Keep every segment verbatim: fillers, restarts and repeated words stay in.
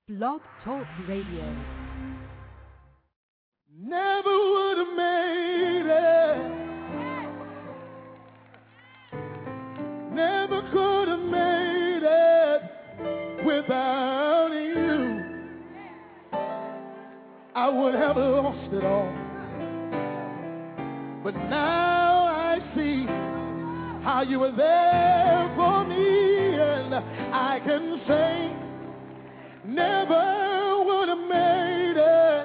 Blog Talk Radio. Never would have made it. Never could have made it without you. I would have lost it all. But now I see how you were there for me, and I can say, never would have made it.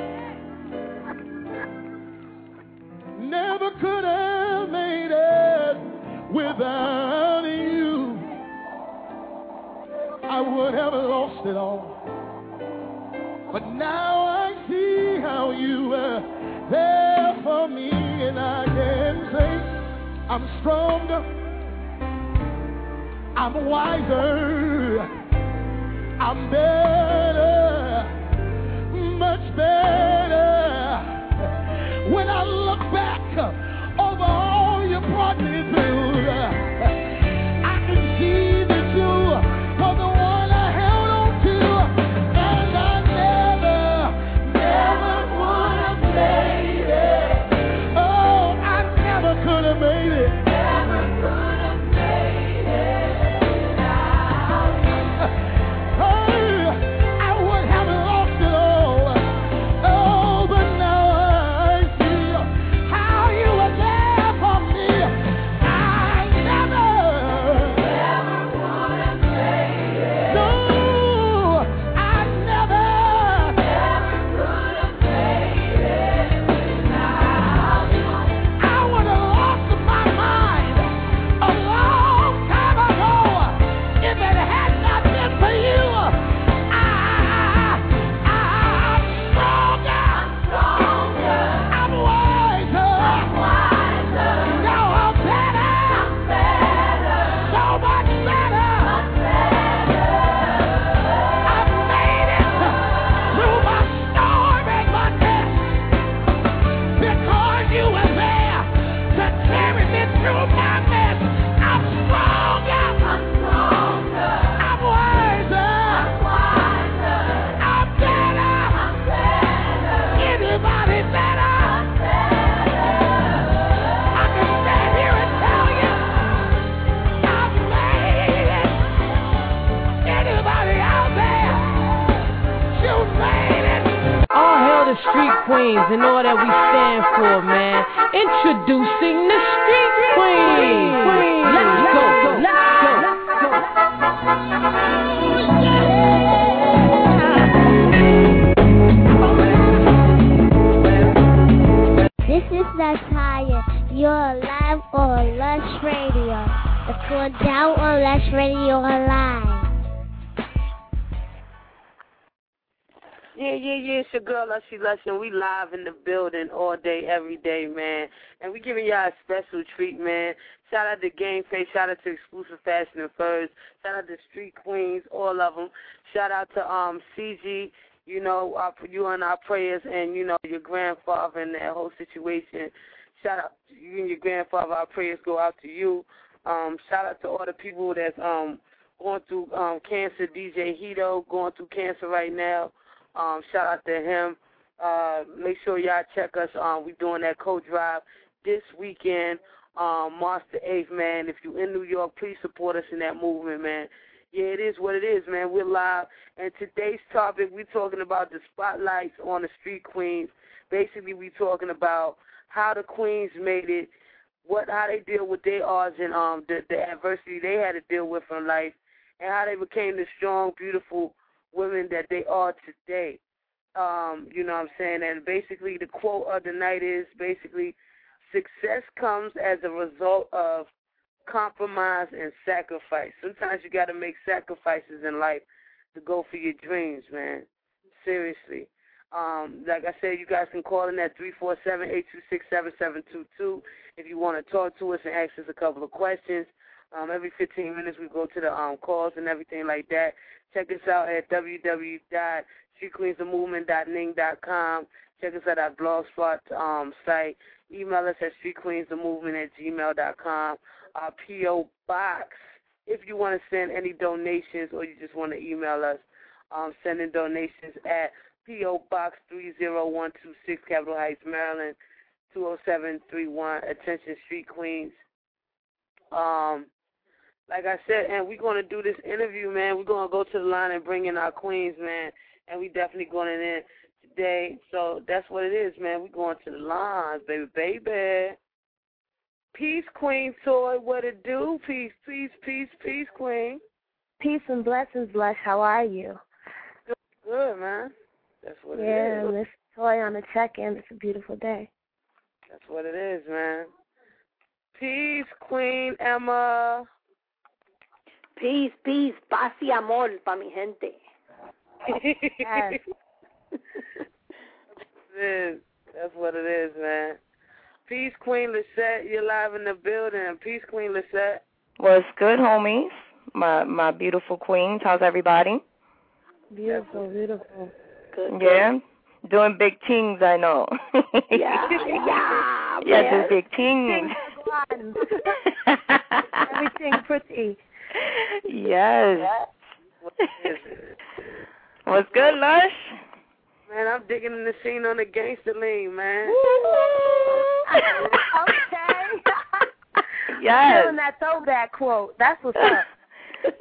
Never could have made it without you. I would have lost it all. But now I see how you were there for me, and I can say I'm stronger, I'm wiser, I'm better, much better. When I look back over all you brought me through, I can see that you were the one I held on to, and I never, never would have made it. Oh, I never could have made it. Never could have made it without you. Oh, I would have lost it all. Oh, but now I see how you were there for me. I never, never would have made it. No, I never, never could have made it without you. I would have lost my mind a long time ago if it had not been for you. I, I'm stronger, I'm stronger, I'm wiser, I'm wiser. No, I'm better, I'm better, so much better, I'm better. I've made it through my storm and my test because you were there to carry me through my mess. I'm stronger, I'm stronger, I'm wiser, I'm wiser, I'm better, I'm better. Anybody better? I'm better. I can stand here and tell you I've made it. Anybody out there? You made it. All hail the street queens and all that we stand for, man. Introducing the street queens. Let's go, let's go. This is Natalia. You're live on Lush Radio. It's going down on Lush Radio Live. Yeah, yeah, yeah, it's your girl, Lushy Lush, and we live in the building all day, every day, man. And we giving y'all a special treat, man. Shout out to Game Face, shout out to Exclusive Fashion and Furs, shout out to Street Queens, all of them. Shout out to um C G, you know, our, you and our prayers, and, you know, your grandfather and that whole situation. Shout out to you and your grandfather, our prayers go out to you. Um, shout out to all the people that's um going through um cancer, D J Hito, going through cancer right now. Um, shout out to him. Uh, make sure y'all check us. Um, we're doing that co-drive this weekend, um, March the eighth, man. If you're in New York, please support us in that movement, man. Yeah, it is what it is, man. We're live. And today's topic, we're talking about the spotlights on the street queens. Basically, we're talking about how the queens made it, what how they deal with their odds and um, the, the adversity they had to deal with in life, and how they became the strong, beautiful women that they are today. Um, you know what I'm saying? And basically the quote of the night is basically, success comes as a result of compromise and sacrifice. Sometimes you got to make sacrifices in life to go for your dreams, man. Seriously. Um, like I said, you guys can call in at three four seven, eight two six, seven seven two two if you want to talk to us and ask us a couple of questions. Um, every fifteen minutes we go to the um, calls and everything like that. Check us out at w w w dot street queens the movement dot ning dot com. Check us out at our blogspot um, site. Email us at street queens the movement at gmail dot com. Our P O. Box, if you want to send any donations or you just want to email us, um, sending donations at P O. Box three zero one two six, Capitol Heights, Maryland, two oh seven three one. Attention, Street Queens. Um, like I said, and we're going to do this interview, man. We're going to go to the line and bring in our queens, man, and we definitely going in today. So that's what it is, man. We're going to the lines, baby, baby. Peace, Queen Toy. What it do? Peace, peace, peace, peace, Queen. Peace and blessings, Blush. How are you? Good, good, man. That's what yeah, it is. Yeah, Miss Toy on the check-in. It's a beautiful day. That's what it is, man. Peace, Queen Emma. Peace, peace, paz y amor pa mi gente. Yes. That's what it is, man. Peace, Queen Lisette. You're live in the building. Peace, Queen Lisette. What's good, homies? My my beautiful queens. How's everybody? Beautiful, beautiful. Good. Yeah. Good. Doing big things, I know. Yeah, yeah. Yeah, doing big things. Everything pretty. Yes. What's good, Lush? Man, I'm digging in the scene on the gangster lean, man. Okay. Yes. Feeling that throwback quote. That's what's up.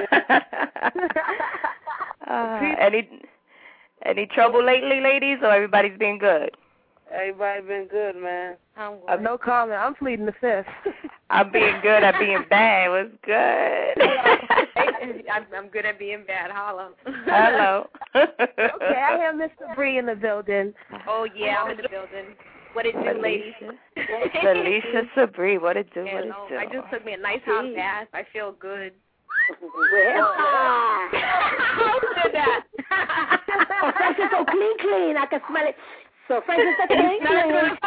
uh, any any trouble lately, ladies, or everybody's been good? Everybody been good, man. I'm uh, no comment. I'm pleading the fifth. I'm being good at being bad. What's good? I'm, I'm good at being bad. Hello. Hello. Okay, I have Mister Bree in the building. Oh, yeah, I'm in the building. What it do, ladies? Felicia Sabri, what it do, yeah, what it no, do? I just took me a nice hot bath. I feel good. Well, Who did that? Oh, Frank is so clean, clean. I can smell it. So Frank is so clean, clean.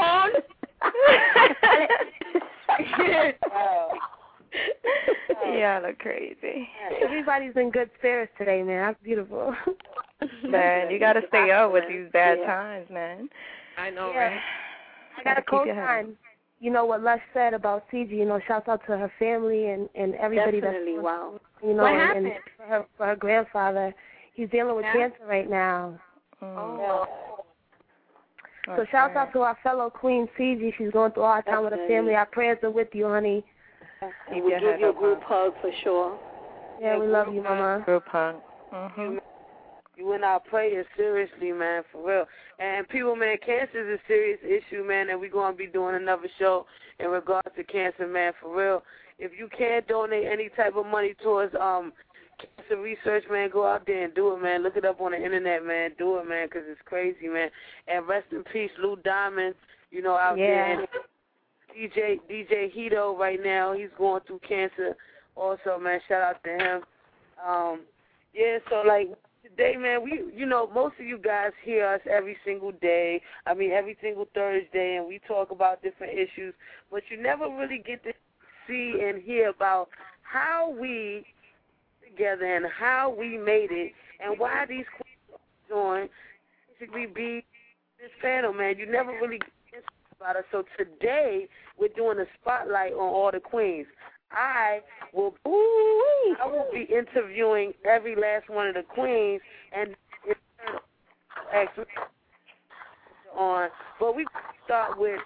Oh. Yeah, I look crazy. Everybody's in good spirits today, man. That's beautiful. Man, you got to stay up with these bad times, man. I know, yeah. right? I got a co-sign. You know what Les said about C G. You know, shouts out to her family and, and everybody. Definitely, that's, wow. You know, what and, happened? and for her for her grandfather, he's dealing with yeah. cancer right now. Mm. Oh. So okay. shouts out to our fellow Queen C G. She's going through a hard time with her family. Our prayers are with you, honey. And we give you a group hug for sure. Yeah, we love you, Mama. Group hug. Mm-hmm. You in our prayers, seriously, man, for real. And people, man, cancer is a serious issue, man, and we're going to be doing another show in regards to cancer, man, for real. If you can't donate any type of money towards um cancer research, man, go out there and do it, man. Look it up on the internet, man. Do it, man, because it's crazy, man. And rest in peace, Lou Diamond, you know, out yeah. there. And D J D J Hito right now, he's going through cancer also, man. Shout out to him. Um, yeah, so, like, today, man, we, you know, most of you guys hear us every single day. I mean, every single Thursday, and we talk about different issues, but you never really get to see and hear about how we together and how we made it and why these queens join basically be this panel, man. You never really get about it. So today, we're doing a spotlight on all the queens. I will ooh, I will be interviewing every last one of the queens and actually on. But we start with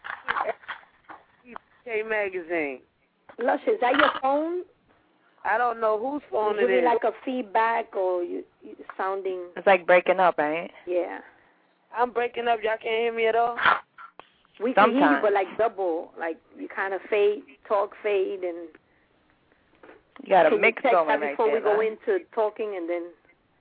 K Magazine. Lush, is that your phone? I don't know whose phone is it is. Like a feedback or you, you sounding? It's like breaking up, right? Yeah. I'm breaking up. Y'all can't hear me at all? We can Sometimes. hear you, but like double, like you kind of fade, talk fade, and you got a can mix you text going that right before there. we go huh? into talking, and then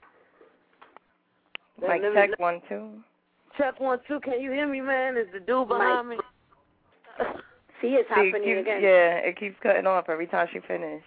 like let text me, one two. Check one two. Can you hear me, man? Is the dude behind Mike. me? See, it's See, happening it keeps, again. Yeah, it keeps cutting off every time she finishes.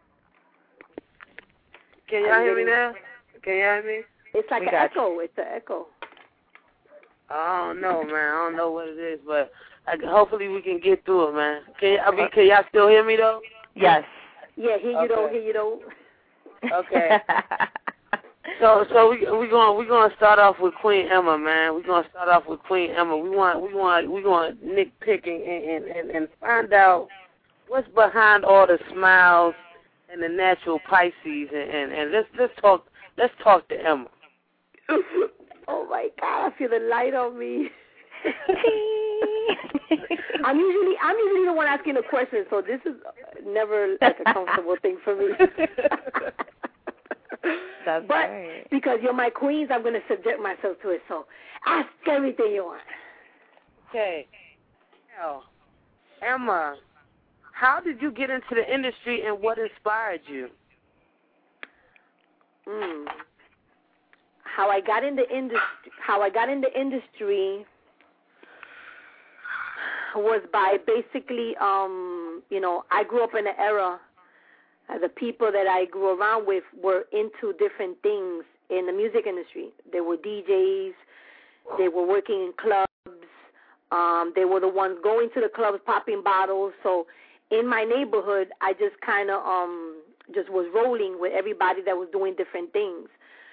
Can y'all hear me now? Can y'all hear me? It's like We an got echo. It's an echo. I don't know, man. I don't know what it is, but I, hopefully we can get through it, man. Can I mean, can y'all still hear me though? Yes. Yeah, here you Okay. don't, here you don't. Okay. so, so we we going we gonna start off with Queen Emma, man. We are gonna start off with Queen Emma. We want we want we want nitpicking and, and and and find out what's behind all the smiles and the natural Pisces, and and, and let's let's talk Let's talk to Emma. Oh, my God. I feel the light on me. I'm usually I'm usually the one asking the question, so this is never like a comfortable thing for me. That's but right. Because you're my queens, I'm going to subject myself to it. So ask everything you want. Okay. Now, Emma, how did you get into the industry and what inspired you? Mm. How I got in the industry, how I got in the industry was by basically, um, you know, I grew up in an era. Uh, the people that I grew around with were into different things in the music industry. They were D Js. They were working in clubs. Um, they were the ones going to the clubs, popping bottles. So in my neighborhood, I just kind of um, just was rolling with everybody that was doing different things.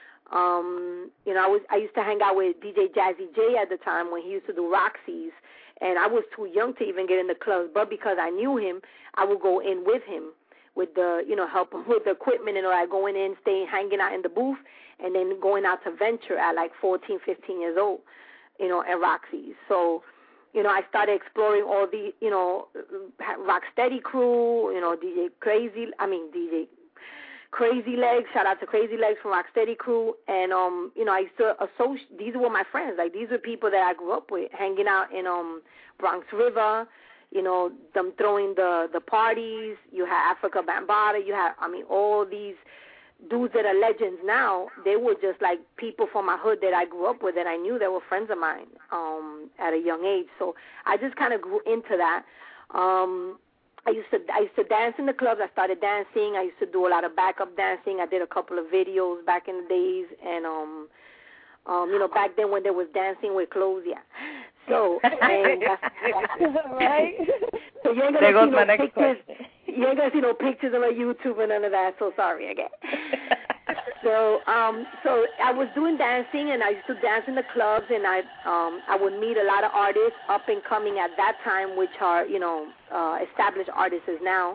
Um, you know, I was I used to hang out with D J Jazzy J at the time when he used to do Roxy's, and I was too young to even get in the clubs. But because I knew him, I would go in with him, with the you know help him with the equipment and all that, going in, staying, hanging out in the booth, and then going out to venture at like fourteen, fifteen years old, you know, at Roxy's. So, you know, I started exploring all the you know Rocksteady crew, you know, D J Crazy, I mean D J. Crazy Legs, shout out to Crazy Legs from Rocksteady Crew, and um, you know, I used to associate. These were my friends. Like these were people that I grew up with, hanging out in um Bronx River. You know, them throwing the the parties. You had Africa Bambaataa. You had, I mean, all these dudes that are legends now. They were just like people from my hood that I grew up with, that I knew that were friends of mine um at a young age. So I just kind of grew into that. Um. I used to I used to dance in the clubs. I started dancing. I used to do a lot of backup dancing. I did a couple of videos back in the days, and um, um, you know, back then when there was dancing with clothes, yeah. So, and that's, that's right. So you ain't gonna there see goes no my pictures. Next question. You ain't gonna see no pictures on my YouTube and none of that. So sorry again. So, um, so I was doing dancing, and I used to dance in the clubs, and I, um, I would meet a lot of artists up and coming at that time, which are, you know, uh, established artists now.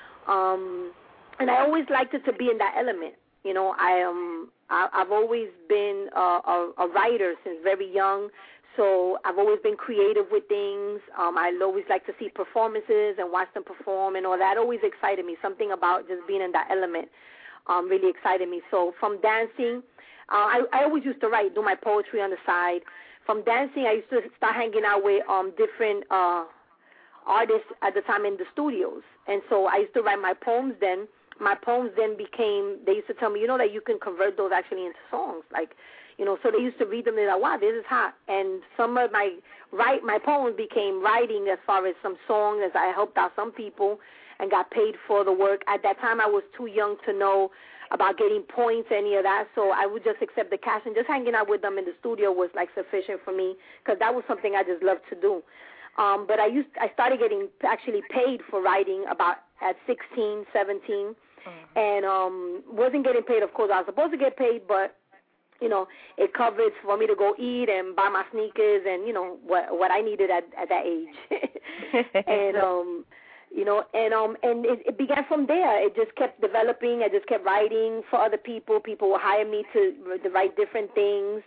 Um, and I always liked it to be in that element. You know, I um, I, I've always been a, a, a writer since very young. So I've always been creative with things. Um, I always like to see performances and watch them perform and all that. Always excited me. Something about just being in that element. Um, really excited me. So from dancing, uh, I, I always used to write, do my poetry on the side. From dancing, I used to start hanging out with um, different uh, artists at the time in the studios. And so I used to write my poems then. My poems then became, they used to tell me, you know, that you can convert those actually into songs. Like, you know, so they used to read them, they're like, wow, this is hot. And some of my write, my poems became writing as far as some songs, as I helped out some people and got paid for the work. At that time, I was too young to know about getting points, any of that, so I would just accept the cash, and just hanging out with them in the studio was, like, sufficient for me, because that was something I just loved to do. Um, but I used, I started getting actually paid for writing about at sixteen, seventeen, mm-hmm. and um, wasn't getting paid, of course. I was supposed to get paid, but, you know, it covered for me to go eat and buy my sneakers and, you know, what what I needed at, at that age. and, um... You know, and um, and it, it began from there. It just kept developing. I just kept writing for other people. People would hire me to, to write different things,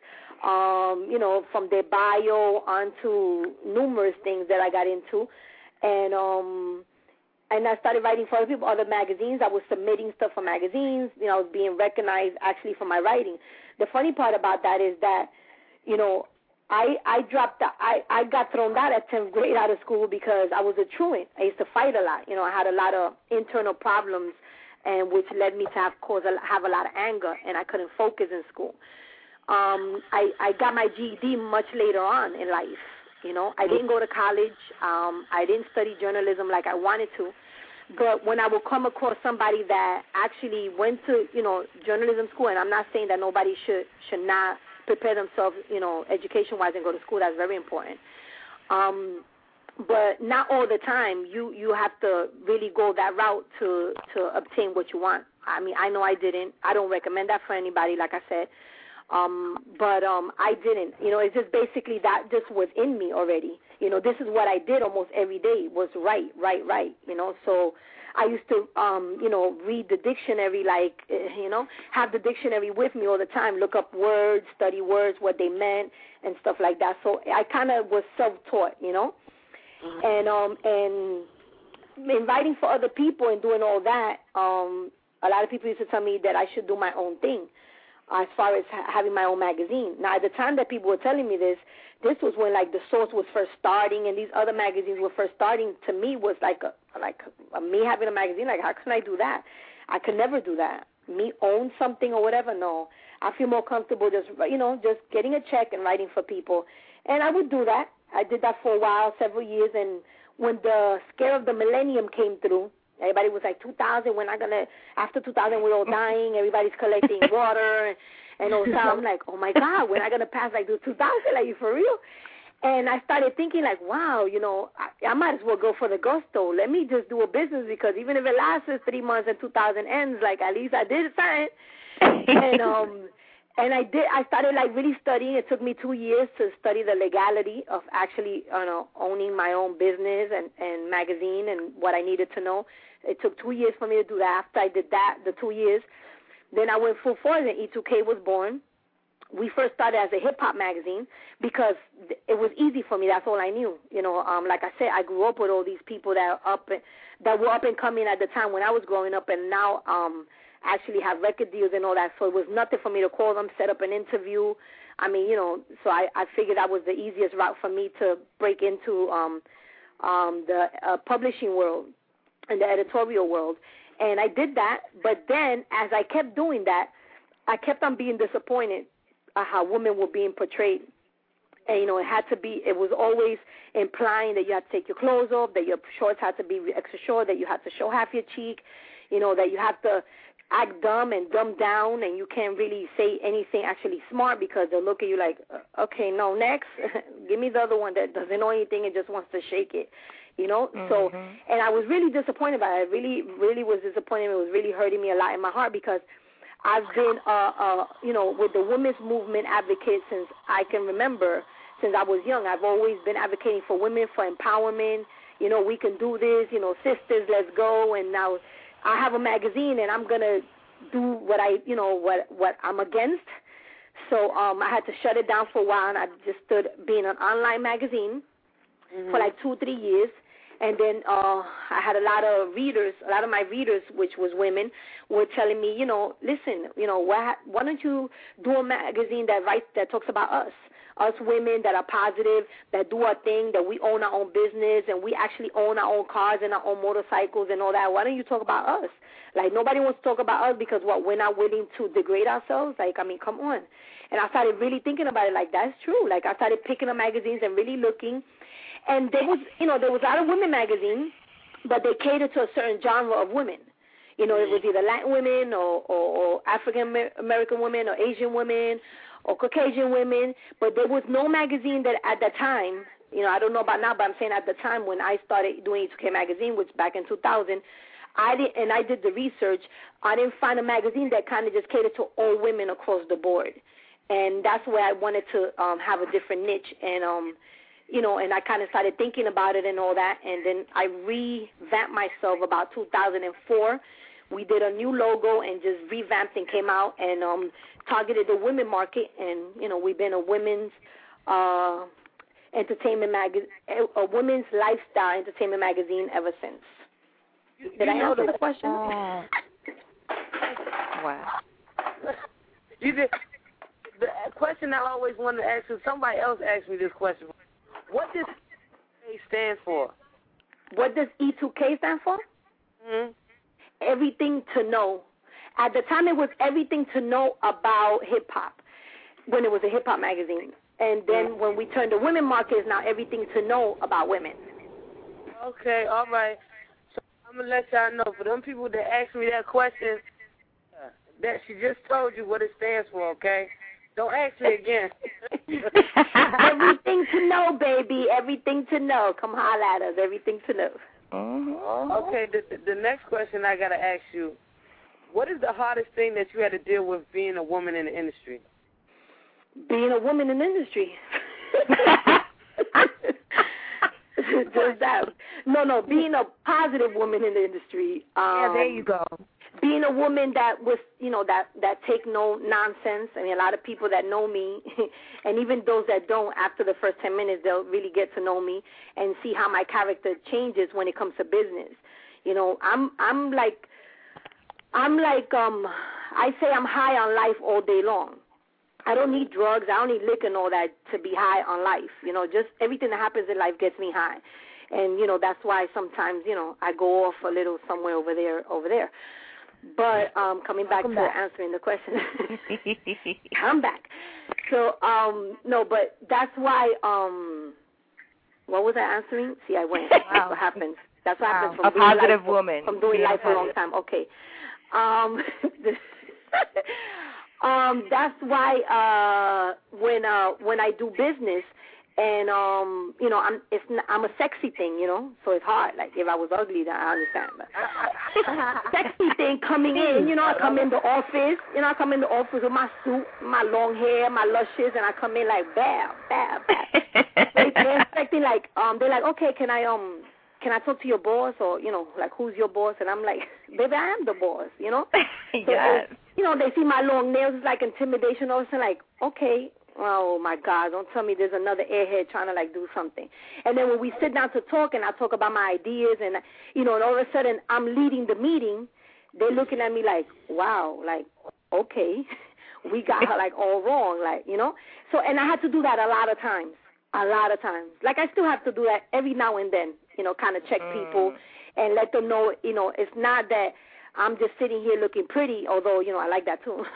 um, you know, from their bio onto numerous things that I got into. And um, and I started writing for other people, other magazines. I was submitting stuff for magazines. You know, I was being recognized actually for my writing. The funny part about that is that, you know, I, I dropped, the, I, I got thrown out at tenth grade out of school because I was a truant. I used to fight a lot. You know, I had a lot of internal problems, and which led me to have cause a, have a lot of anger, and I couldn't focus in school. Um, I, I got my G E D much later on in life. You know, I didn't go to college. Um, I didn't study journalism like I wanted to. But when I would come across somebody that actually went to, you know, journalism school, and I'm not saying that nobody should should not prepare themselves, you know, education-wise and go to school. That's very important. Um, but not all the time. You you have to really go that route to, to obtain what you want. I mean, I know I didn't. I don't recommend that for anybody, like I said. Um, but um, I didn't. You know, it's just basically that just was in me already. You know, this is what I did almost every day was write, write, write. You know, so I used to, um, you know, read the dictionary, like, you know, have the dictionary with me all the time, look up words, study words, what they meant, and stuff like that. So I kind of was self-taught, you know, mm-hmm. and um, and in writing for other people and doing all that, um, a lot of people used to tell me that I should do my own thing, as far as ha- having my own magazine. Now, at the time that people were telling me this, this was when, like, The Source was first starting and these other magazines were first starting. To me, was like a, like a, me having a magazine. Like, how can I do that? I could never do that. Me own something or whatever, no. I feel more comfortable just, you know, just getting a check and writing for people. And I would do that. I did that for a while, several years. And when the scare of the millennium came through, everybody was like, two thousand, we're not going to, after two thousand, we're all dying. Everybody's collecting water and, and all that. I'm like, oh, my God, we're not going to pass like the two thousand, like, you for real? And I started thinking, like, wow, you know, I, I might as well go for the gusto. Let me just do a business, because even if it lasts three months and two thousand ends, like, at least I did something. and, um, and I did, I started, like, really studying. It took me two years to study the legality of actually, you know, owning my own business and, and magazine and what I needed to know. It took two years for me to do that. After I did that, the two years, then I went full force, and E two K was born. We first started as a hip-hop magazine because it was easy for me. That's all I knew. You know, um, like I said, I grew up with all these people that are up, that were up and coming at the time when I was growing up, and now um, actually have record deals and all that. So it was nothing for me to call them, set up an interview. I mean, you know, so I, I figured that was the easiest route for me to break into um, um, the uh, publishing world and the editorial world. And I did that, but then as I kept doing that, I kept on being disappointed at how women were being portrayed. And, you know, it had to be, it was always implying that you had to take your clothes off, that your shorts had to be extra short, that you had to show half your cheek, you know, that you have to act dumb and dumb down, and you can't really say anything actually smart because they'll look at you like, okay, no, next, give me the other one that doesn't know anything and just wants to shake it. You know, mm-hmm. so, and I was really disappointed by it. I really, really was disappointed. It was really hurting me a lot in my heart because I've been, uh, uh, you know, with the women's movement advocate since I can remember, since I was young. I've always been advocating for women, for empowerment. You know, we can do this, you know, sisters, let's go. And now I have a magazine, and I'm going to do what I, you know, what, what I'm against. So um, I had to shut it down for a while, and I just stood being an online magazine mm-hmm. for like two, three years. And then uh, I had a lot of readers, a lot of my readers, which was women, were telling me, you know, listen, you know, why, why don't you do a magazine that writes, that talks about us, us women that are positive, that do our thing, that we own our own business, and we actually own our own cars and our own motorcycles and all that. Why don't you talk about us? Like, nobody wants to talk about us because, what, we're not willing to degrade ourselves? Like, I mean, come on. And I started really thinking about it like, that's true. Like, I started picking up magazines and really looking. And there was, you know, there was a lot of women magazines, but they catered to a certain genre of women. You know, it was either Latin women or, or, or African American women or Asian women or Caucasian women, but there was no magazine that at the time, you know, I don't know about now, but I'm saying at the time when I started doing E two K magazine, which back in two thousand, I did, and I did the research, I didn't find a magazine that kind of just catered to all women across the board. And that's where I wanted to um, have a different niche. And, um, you know, and I kind of started thinking about it and all that, and then I revamped myself about two thousand four. We did a new logo and just revamped and came out and um, targeted the women market, and, you know, we've been a women's uh, entertainment magazine, a women's lifestyle entertainment magazine ever since. Did you I answer the question? Uh, wow. You did. The question I always wanted to ask you, somebody else asked me this question. What does E two K stand for? What does E two K stand for? Mm-hmm. Everything to know. At the time, it was everything to know about hip-hop, when it was a hip-hop magazine. And then when we turned to women market, it's now everything to know about women. Okay, all right. So I'm going to let y'all know, for them people that asked me that question, that she just told you what it stands for, okay? Don't ask me again. Everything to know, baby. Everything to know. Come holler at us. Everything to know. Uh-huh. Okay, the, the next question I got to ask you, what is the hardest thing that you had to deal with being a woman in the industry? Being a woman in the industry. just that. No, no, being a positive woman in the industry. Um, yeah, there you go. Being a woman that was, you know, that, that take no nonsense. I mean, a lot of people that know me, and even those that don't, after the first ten minutes, they'll really get to know me and see how my character changes when it comes to business. You know, I'm, I'm like, I'm like, um, I say I'm high on life all day long. I don't need drugs. I don't need liquor and all that to be high on life. You know, just everything that happens in life gets me high. And, you know, that's why sometimes, you know, I go off a little somewhere over there, over there. But um, coming back Welcome to back. answering the question, I'm back. So, um, no, but that's why, um, what was I answering? See, I went. Wow. That's what happens. That's what wow. happens from a doing positive life, woman. From doing yeah, life for a long time. Okay. Um, um, that's why uh, when uh, when I do business, and um, you know, I'm it's not, I'm a sexy thing, you know, so it's hard. Like if I was ugly, then I understand. But sexy thing coming in, you know, I come in the office, you know, I come in the office with my suit, my long hair, my luscious, and I come in like bam, bam, bam. they, they're expecting like um, they're like, okay, can I um. Can I talk to your boss, or, you know, like, who's your boss? And I'm like, baby, I am the boss, you know? yes. So, you know, they see my long nails, it's like intimidation. All of a sudden, like, okay, oh, my God, don't tell me there's another airhead trying to, like, do something. And then when we sit down to talk, and I talk about my ideas, and, you know, and all of a sudden I'm leading the meeting, they're looking at me like, wow, like, okay, we got her, like, all wrong, like, you know? So, and I had to do that a lot of times. A lot of times. Like, I still have to do that every now and then, you know, kind of check mm. people and let them know, you know, it's not that I'm just sitting here looking pretty, although, you know, I like that too.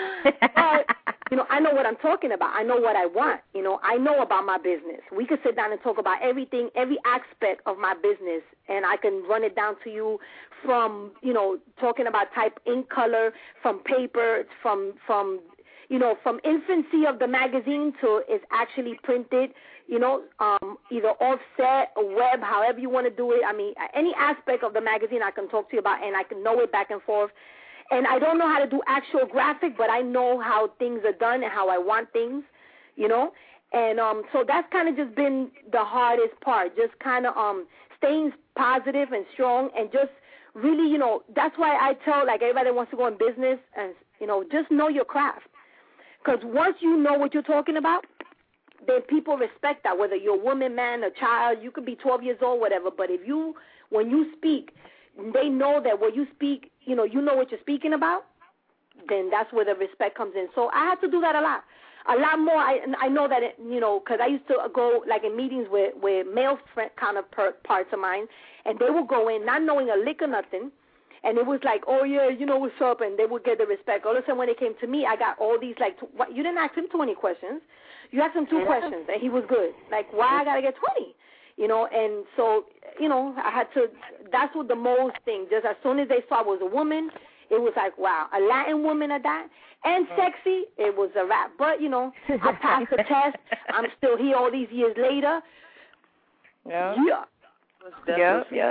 But, you know, I know what I'm talking about. I know what I want. You know, I know about my business. We could sit down and talk about everything, every aspect of my business, and I can run it down to you from, you know, talking about type ink color, from paper, from, from, you know, from infancy of the magazine to it's actually printed, you know, um, either offset or web, however you want to do it. I mean, any aspect of the magazine I can talk to you about, and I can know it back and forth. And I don't know how to do actual graphic, but I know how things are done and how I want things, you know. And um, so that's kind of just been the hardest part, just kind of um, staying positive and strong and just really, you know, that's why I tell, like, everybody that wants to go in business and, you know, just know your craft. Because once you know what you're talking about, then people respect that, whether you're a woman, man, a child, you could be twelve years old, whatever. But if you, when you speak, they know that when you speak, you know, you know what you're speaking about, then that's where the respect comes in. So I had to do that a lot, a lot more. I I know that, it, you know, because I used to go, like, in meetings with, with male friend, kind of per, parts of mine, and they would go in not knowing a lick or nothing. And it was like, oh, yeah, you know what's up, and they would get the respect. All of a sudden, when it came to me, I got all these, like, tw- what, you didn't ask him twenty questions. You asked him two yeah. questions, and he was good. Like, why I got to get twenty? You know, and so, you know, I had to, that's what the most thing, just as soon as they saw I was a woman, it was like, wow, a Latin woman at that, and sexy, it was a wrap. But, you know, I passed the test. I'm still here all these years later. Yeah. Yeah. Yeah, yeah.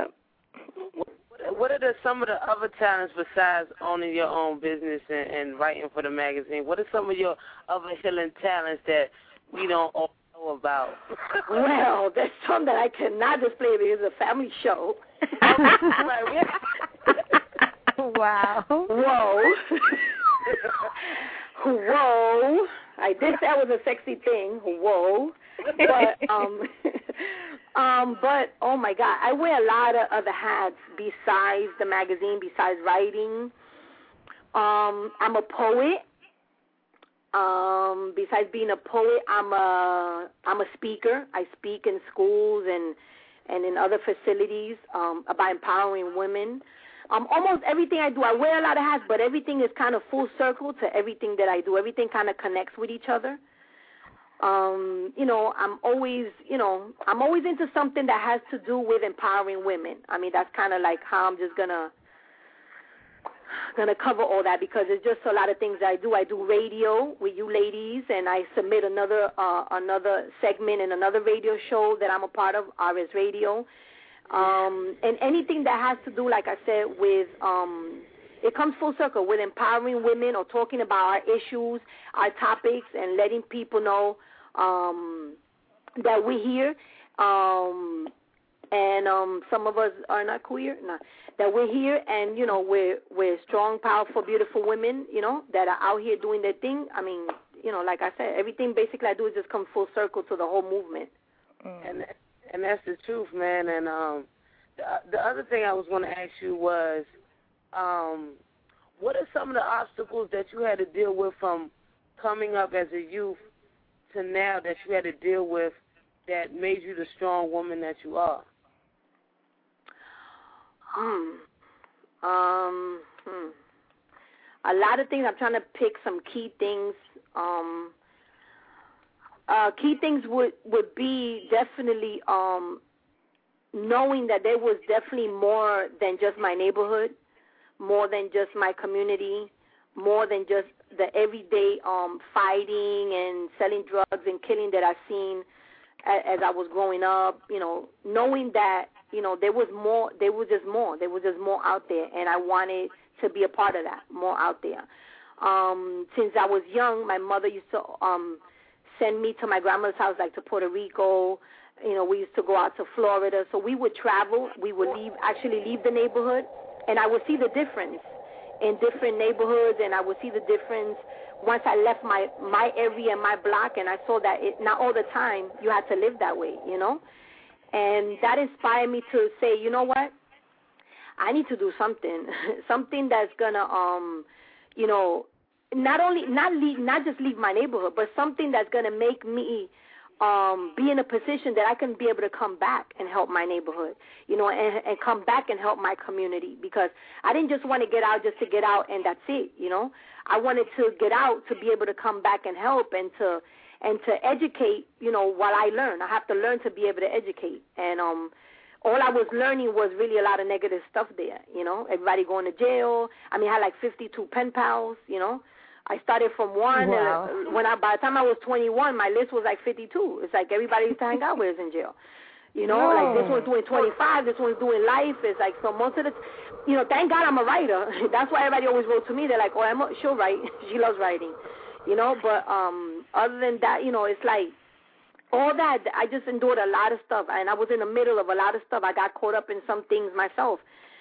What are the, some of the other talents besides owning your own business and, and writing for the magazine? What are some of your other hidden talents that we don't all know about? Well, there's some that I cannot display because it's a family show. Wow. Whoa. Whoa. I did say it was a sexy thing. Whoa. But, um... Um, but, oh, my God, I wear a lot of other hats besides the magazine, besides writing. Um, I'm a poet. Um, besides being a poet, I'm a, I'm a speaker. I speak in schools and, and in other facilities um, about empowering women. Um, almost everything I do, I wear a lot of hats, but everything is kind of full circle to everything that I do. Everything kind of connects with each other. Um, you know, I'm always, you know, I'm always into something that has to do with empowering women. I mean, that's kind of like how I'm just gonna gonna cover all that because it's just a lot of things that I do. I do radio with you ladies, and I submit another uh, another segment in another radio show that I'm a part of, R S Radio. Um, and anything that has to do, like I said, with um, it comes full circle with empowering women or talking about our issues, our topics, and letting people know um, that we're here. Um, and um, some of us are not queer, no, that we're here, and, you know, we're, we're strong, powerful, beautiful women, you know, that are out here doing their thing. I mean, you know, like I said, everything basically I do is just come full circle to the whole movement. Mm. And and that's the truth, man. And um, the, the other thing I was going to ask you was, um, what are some of the obstacles that you had to deal with from coming up as a youth to now that you had to deal with that made you the strong woman that you are? Hmm. Um. Hmm. A lot of things. I'm trying to pick some key things. Um. Uh, key things would, would be definitely um, knowing that there was definitely more than just my neighborhood, more than just my community, more than just the everyday um, fighting and selling drugs and killing that I've seen as, as I was growing up. You know, knowing that, you know, there was more, there was just more, there was just more out there, and I wanted to be a part of that, more out there. Um, since I was young, my mother used to um, send me to my grandmother's house, like to Puerto Rico. You know, we used to go out to Florida. So we would travel. We would leave, actually leave the neighborhood, and I would see the difference in different neighborhoods, and I would see the difference once I left my, my area and my block, and I saw that it, not all the time you had to live that way, you know. And that inspired me to say, you know what, I need to do something, something that's going to, um, you know, not only not leave, not just leave my neighborhood, but something that's going to make me um, be in a position that I can be able to come back and help my neighborhood, you know, and, and come back and help my community, because I didn't just want to get out just to get out and that's it, you know. I wanted to get out to be able to come back and help and to and to educate, you know, while I learn. I have to learn to be able to educate, and um. all I was learning was really a lot of negative stuff there, you know, everybody going to jail. I mean, I had like fifty-two pen pals, you know. I started from one. Wow. And when I, by the time I was twenty-one, my list was like fifty-two. It's like everybody used to hang out with is in jail. You know, no. like this one's doing twenty-five, this one's doing life. It's like, so most of the, you know, thank God I'm a writer. That's why everybody always wrote to me. They're like, oh, Emma, she'll write. She loves writing, you know. But um, other than that, you know, it's like, all that, I just endured a lot of stuff, and I was in the middle of a lot of stuff. I got caught up in some things myself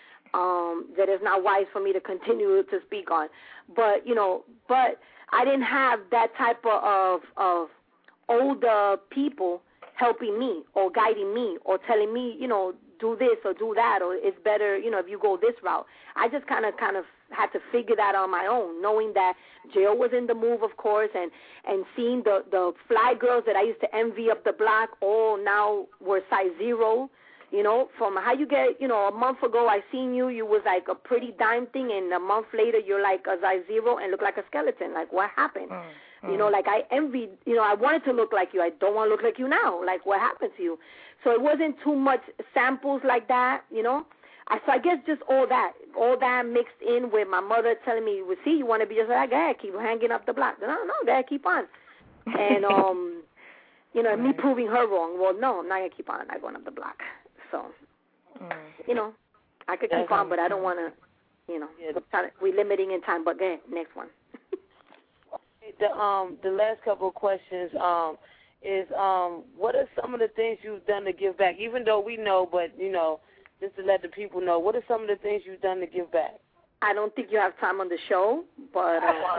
um, that is not wise for me to continue to speak on. But, you know, but I didn't have that type of, of older people helping me or guiding me or telling me, you know, do this or do that, or it's better, you know, if you go this route. I just kind of kind of had to figure that on my own, knowing that jail was in the move, of course, and, and seeing the, the fly girls that I used to envy up the block all now were size zero, you know, from how you get, you know, a month ago I seen you, you was like a pretty dime thing, and a month later you're like a size zero and look like a skeleton. Like, what happened? Mm. You know, like I envied, you know, I wanted to look like you. I don't want to look like you now. Like, what happened to you? So it wasn't too much samples like that, you know. I, so I guess just all that, all that mixed in with my mother telling me, well, see, you want to be just like, go ahead, keep hanging up the block. No, no, go ahead, keep on. And, um, you know, me proving her wrong. Well, no, I'm not going to keep on. I'm not going up the block. So, mm. you know, I could keep on, but I don't want to, you know, we're limiting in time. But go ahead, next one. The um the last couple of questions um is um what are some of the things you've done to give back? Even though we know, but you know, just to let the people know, what are some of the things you've done to give back? I don't think you have time on the show, but uh,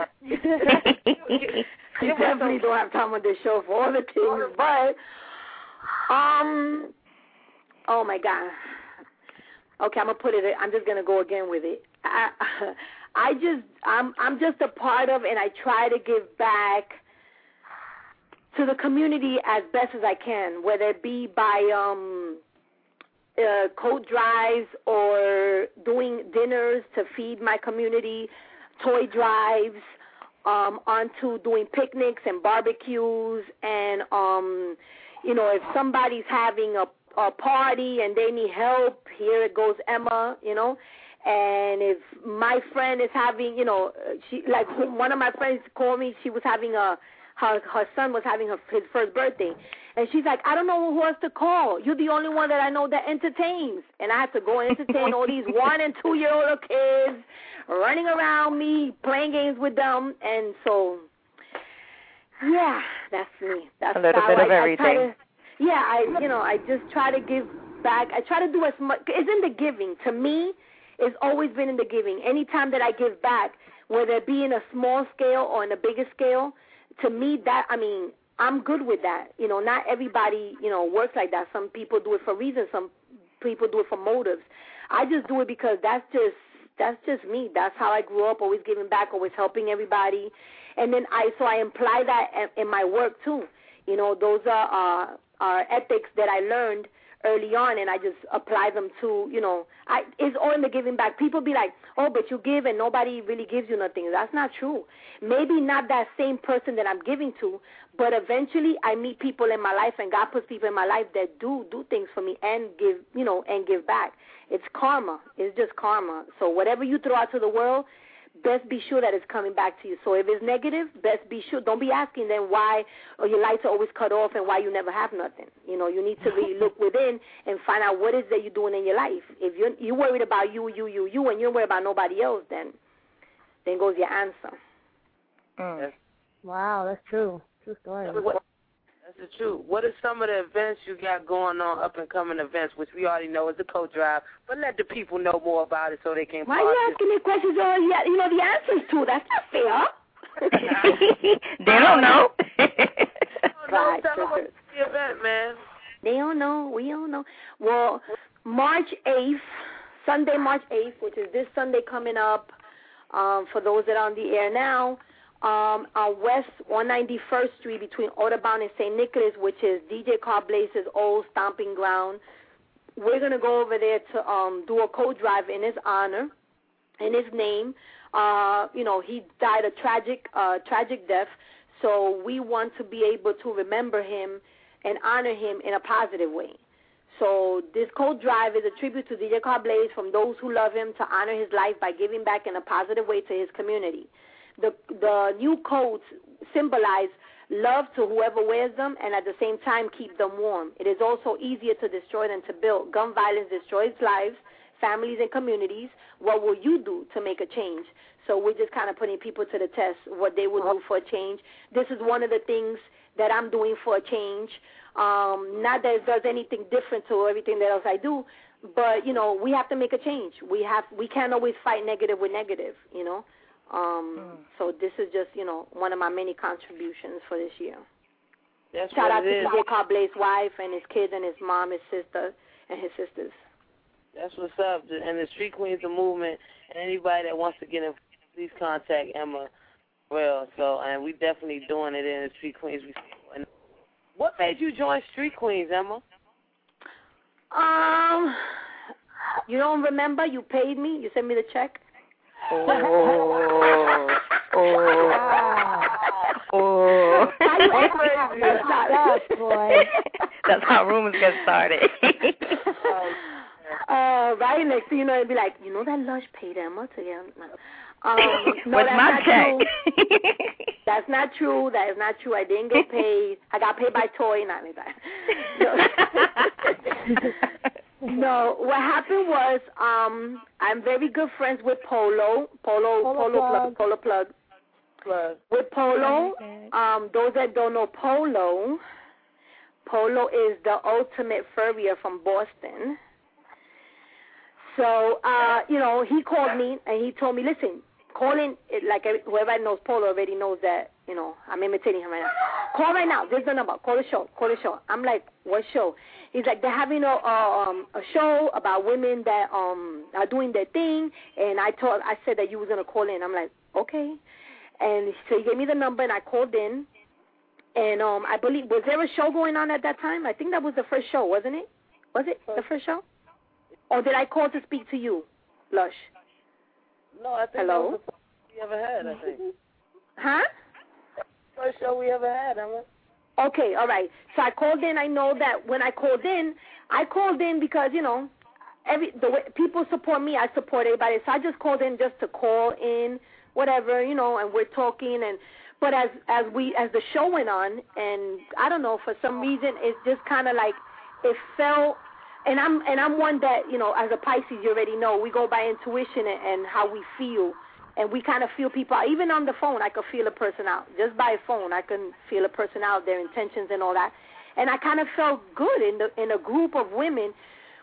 you definitely don't have time on the show for all the things. But um, oh my God. Okay, I'm gonna put it. I'm just gonna go again with it. I, I just, I'm, I'm just a part of, and I try to give back to the community as best as I can, whether it be by um, uh, coat drives or doing dinners to feed my community, toy drives, um, onto doing picnics and barbecues, and um, you know, if somebody's having a, a party and they need help, here it goes Emma, you know. And if my friend is having, you know, she like one of my friends called me, she was having a, her her son was having her, his first birthday, and she's like, I don't know who else to call. You're the only one that I know that entertains, and I had to go and entertain all these one and two year old kids running around me, playing games with them, and so yeah, that's me. That's a little bit I, of everything. I try to, yeah, I you know I just try to give back. I try to do as much. It's in the giving. To me, it's always been in the giving. Anytime that I give back, whether it be in a small scale or in a bigger scale, to me, that, I mean, I'm good with that. You know, not everybody, you know, works like that. Some people do it for reasons. Some people do it for motives. I just do it because that's just that's just me. That's how I grew up, always giving back, always helping everybody. And then I so I imply that in my work too. You know, those are uh, are ethics that I learned early on, and I just apply them to, you know, I, it's all in the giving back. People be like, oh, but you give and nobody really gives you nothing. That's not true. Maybe not that same person that I'm giving to, but eventually I meet people in my life, and God puts people in my life that do do things for me and give, you know, and give back. It's karma. It's just karma. So whatever you throw out to the world, best be sure that it's coming back to you. So if it's negative, best be sure. Don't be asking them why or your lights are always cut off and why you never have nothing. You know, you need to really look within and find out what is that you're doing in your life. If you're, you're worried about you, you, you, you, and you're worried about nobody else, then then goes your answer. Mm. Wow, that's true. True story. What, that's the truth. What are some of the events you got going on, up-and-coming events, which we already know is the coat drive, but let the people know more about it so they can Why are you asking me questions you already you know the answers to? That's not fair. They don't know. Right. Tell them about the event, man. They don't know. We don't know. Well, March eighth, Sunday, March eighth, which is this Sunday coming up, um, for those that are on the air now, Um, on West one ninety-first Street between Audubon and Saint Nicholas, which is D J Carl Blaze's old stomping ground. We're going to go over there to um, do a coat drive in his honor, in his name. Uh, you know, he died a tragic, uh, tragic death, so we want to be able to remember him and honor him in a positive way. So this coat drive is a tribute to D J Carl Blaze from those who love him to honor his life by giving back in a positive way to his community. The the new coats symbolize love to whoever wears them and at the same time keep them warm. It is also easier to destroy than to build. Gun violence destroys lives, families, and communities. What will you do to make a change? So we're just kind of putting people to the test, what they will do for a change. This is one of the things that I'm doing for a change. Um, not that it does anything different to everything that else I do, but, you know, we have to make a change. We have we can't always fight negative with negative, you know. Um, mm. So this is just, you know, one of my many contributions for this year. That's Shout out to D D J Carl Blaze's wife and his kids and his mom, his sister, and his sisters. That's what's up. And the Street Queens of Movement, and anybody that wants to get in, please contact Emma. Well, so, and we definitely doing it in the Street Queens. And what made you join Street Queens, Emma? Um, you don't remember? You paid me. You sent me the check. Oh, oh, oh. That's boy. That's how rumors get started. uh, right next thing you know, it'd be like, you know that Lush paid Emma to get. Um, no, What's that's my not check? True. That's not true. That is not true. I didn't get paid. I got paid by Toy, not like that. No, what happened was um, I'm very good friends with Polo, Polo, Polo, Polo Plug, plug Polo Plug. Plug. With Polo, um, those that don't know Polo, Polo is the ultimate furrier from Boston. So, uh, you know, he called me and he told me, listen, calling, like whoever knows Polo already knows that, you know, I'm imitating him right now. Call right now. This is the number. Call the show. Call the show. I'm like, what show? He's like, they're having a um a show about women that um are doing their thing, and I told I said that you was gonna call in. I'm like, okay, and so he gave me the number, and I called in, and um I believe was there a show going on at that time? I think that was the first show, wasn't it? Was it the first show? Or did I call to speak to you, Lush? No, I think Hello? that was the first we ever had. I think. Huh? First show we ever had, Emma. Okay, all right. So I called in. I know that when I called in, I called in because, you know, every the way people support me, I support everybody. So I just called in just to call in, whatever, you know, and we're talking. And but as as we as the show went on, and I don't know, for some reason, it's just kind of like it felt. And I'm and I'm one that, you know, as a Pisces, you already know, we go by intuition and, and how we feel. And we kind of feel people out. Even on the phone, I could feel a person out. Just by phone, I can feel a person out, their intentions and all that. And I kind of felt good in the in a group of women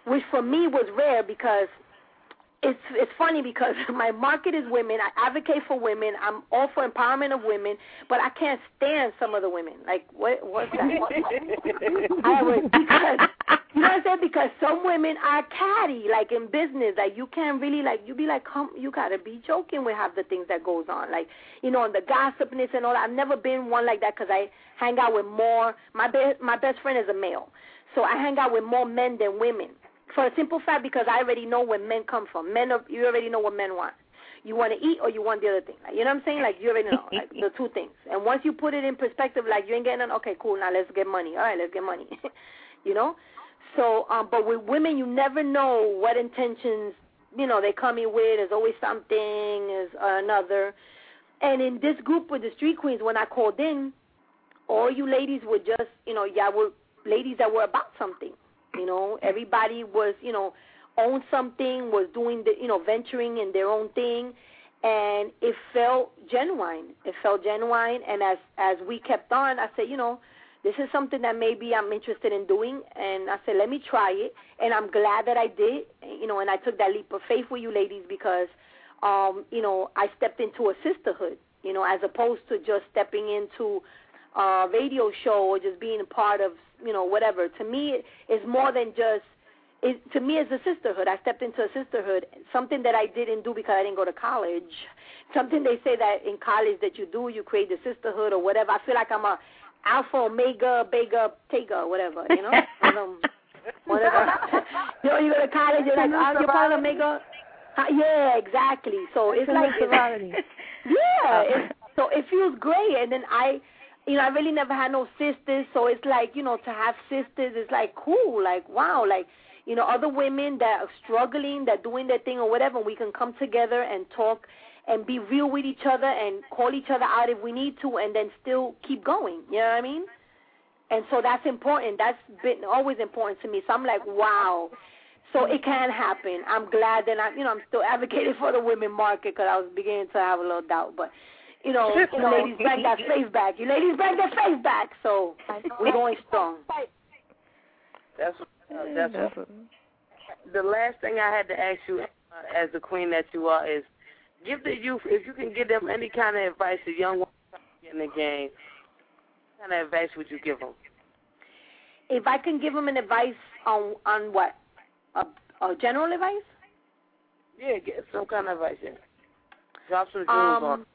which for me was rare because it's it's funny because my market is women. I advocate for women. I'm all for empowerment of women, but I can't stand some of the women. Like, what what's that? What, what? I was, because, you know what I'm saying? Because some women are catty, like in business. Like, you can't really, like, you be like, come, you got to be joking with half the things that goes on. Like, you know, and the gossipness and all that. I've never been one like that because I hang out with more. My, be- my best friend is a male. So I hang out with more men than women. For a simple fact, because I already know where men come from. Men, are, you already know what men want. You want to eat or you want the other thing. Like, you know what I'm saying? Like, you already know, like, the two things. And once you put it in perspective, like, you ain't getting none, okay, cool, now let's get money. All right, let's get money. You know? So, um, but with women, you never know what intentions, you know, they come in with. There's always something, there's another. And in this group with the Street Queens, when I called in, all you ladies were just, you know, y'all were ladies that were about something. You know, everybody was, you know, owned something, was doing the, you know, venturing in their own thing, and it felt genuine. It felt genuine, and as as we kept on, I said, you know, this is something that maybe I'm interested in doing, and I said, let me try it, and I'm glad that I did, you know, and I took that leap of faith with you ladies because, um, you know, I stepped into a sisterhood, you know, as opposed to just stepping into a radio show or just being a part of, you know, whatever. To me, it's more than just, it, to me, it's a sisterhood. I stepped into a sisterhood, something that I didn't do because I didn't go to college. Something they say that in college that you do, you create the sisterhood or whatever. I feel like I'm a alpha, omega, beta, tega, whatever, you know? um, whatever. You know, you go to college, you're like, oh, you're part of omega. Uh, yeah, exactly. So it's, it's like, it's, yeah, it's, so it feels great. And then I, you know, I really never had no sisters, so it's like, you know, to have sisters is like cool, like, wow, like, you know, other women that are struggling, that doing their thing or whatever, we can come together and talk and be real with each other and call each other out if we need to and then still keep going, you know what I mean? And so that's important. That's been always important to me. So I'm like, wow. So it can happen. I'm glad that I, you know, I'm still advocating for the women market because I was beginning to have a little doubt, but You know, you know, ladies bring that face back. You ladies bring that face back. So we're going strong. That's uh, that's what, the last thing I had to ask you, uh, as the queen that you are, is give the youth, if you can give them any kind of advice, a young woman in the game, what kind of advice would you give them? If I can give them an advice on on what, a, a general advice? Yeah, get some kind of advice. Yeah. Drop some jewels um, on.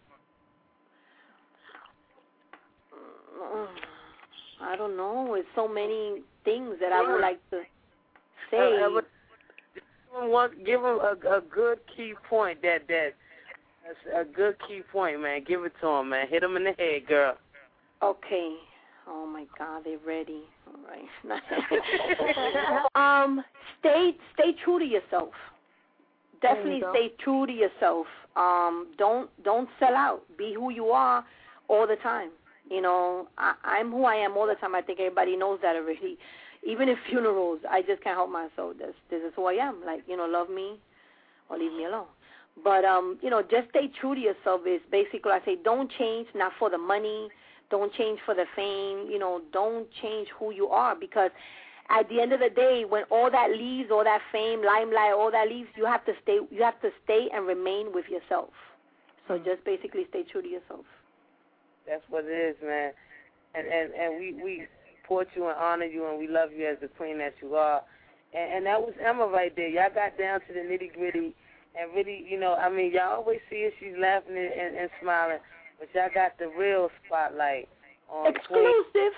I don't know. It's so many things that I would like to say. Uh, would, give them, one, give them a, a good key point. That that that's a good key point, man. Give it to them, man. Hit them in the head, girl. Okay. Oh my God, they're ready. All right. um, stay stay true to yourself. Definitely you stay true to yourself. Um, don't don't sell out. Be who you are all the time. You know, I, I'm who I am all the time. I think everybody knows that already. Even in funerals, I just can't help myself. This, this is who I am. Like, you know, love me or leave me alone. But, um, you know, just stay true to yourself is basically, I say, don't change, not for the money. Don't change for the fame. You know, don't change who you are because at the end of the day, when all that leaves, all that fame, limelight, all that leaves, you have to stay, you have to stay and remain with yourself. So just basically stay true to yourself. That's what it is, man. And and, and we, we support you and honor you, and we love you as the queen that you are. And, and that was Emma right there. Y'all got down to the nitty-gritty and really, you know, I mean, y'all always see her. She's laughing and, and, and smiling, but y'all got the real spotlight on exclusive. Queen.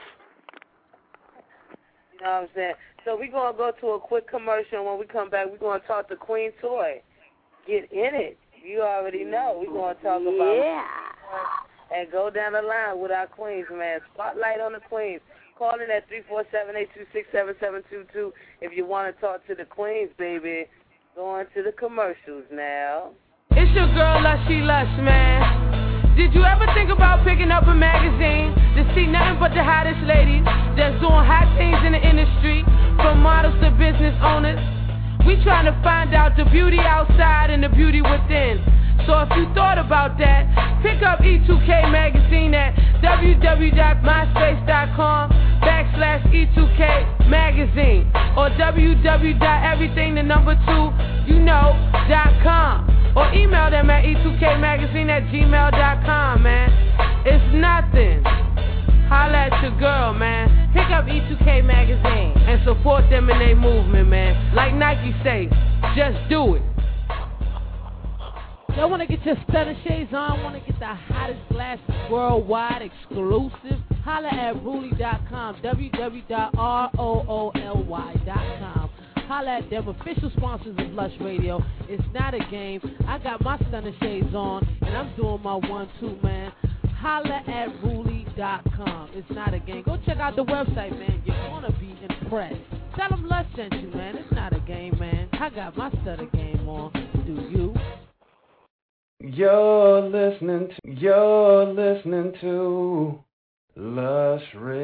You know what I'm saying? So we're going to go to a quick commercial, and when we come back, we're going to talk to Queen Toy. Get in it. You already know. We're going to talk about yeah. and go down the line with our queens, man. Spotlight on the queens. Call in at three four seven, eight two six, seven seven two two if you want to talk to the queens, baby. Going to the commercials now. It's your girl, Lushy Lush, man. Did you ever think about picking up a magazine to see nothing but the hottest ladies that's doing hot things in the industry, from models to business owners? We trying to find out the beauty outside and the beauty within. So if you thought about that, pick up E two K magazine at www.myspace.com backslash E2K Magazine or w w w dot everything the number two you know dot com or email them at e two k magazine at gmail dot com, man. It's nothing. Holla at your girl, man. Pick up E two K Magazine and support them in their movement, man. Like Nike say, just do it. Y'all want to get your stunner shades on? Want to get the hottest glasses worldwide exclusive? Holla at Rooly dot com, w w w dot rooly dot com. Holla at them, official sponsors of Lush Radio. It's not a game. I got my stunner shades on, and I'm doing my one-two, man. Holla at Rooly dot com. It's not a game. Go check out the website, man. You're going to be impressed. Tell them Lush sent you, man. It's not a game, man. I got my stunner game on. Do you? You're listening to, you're listening to Lush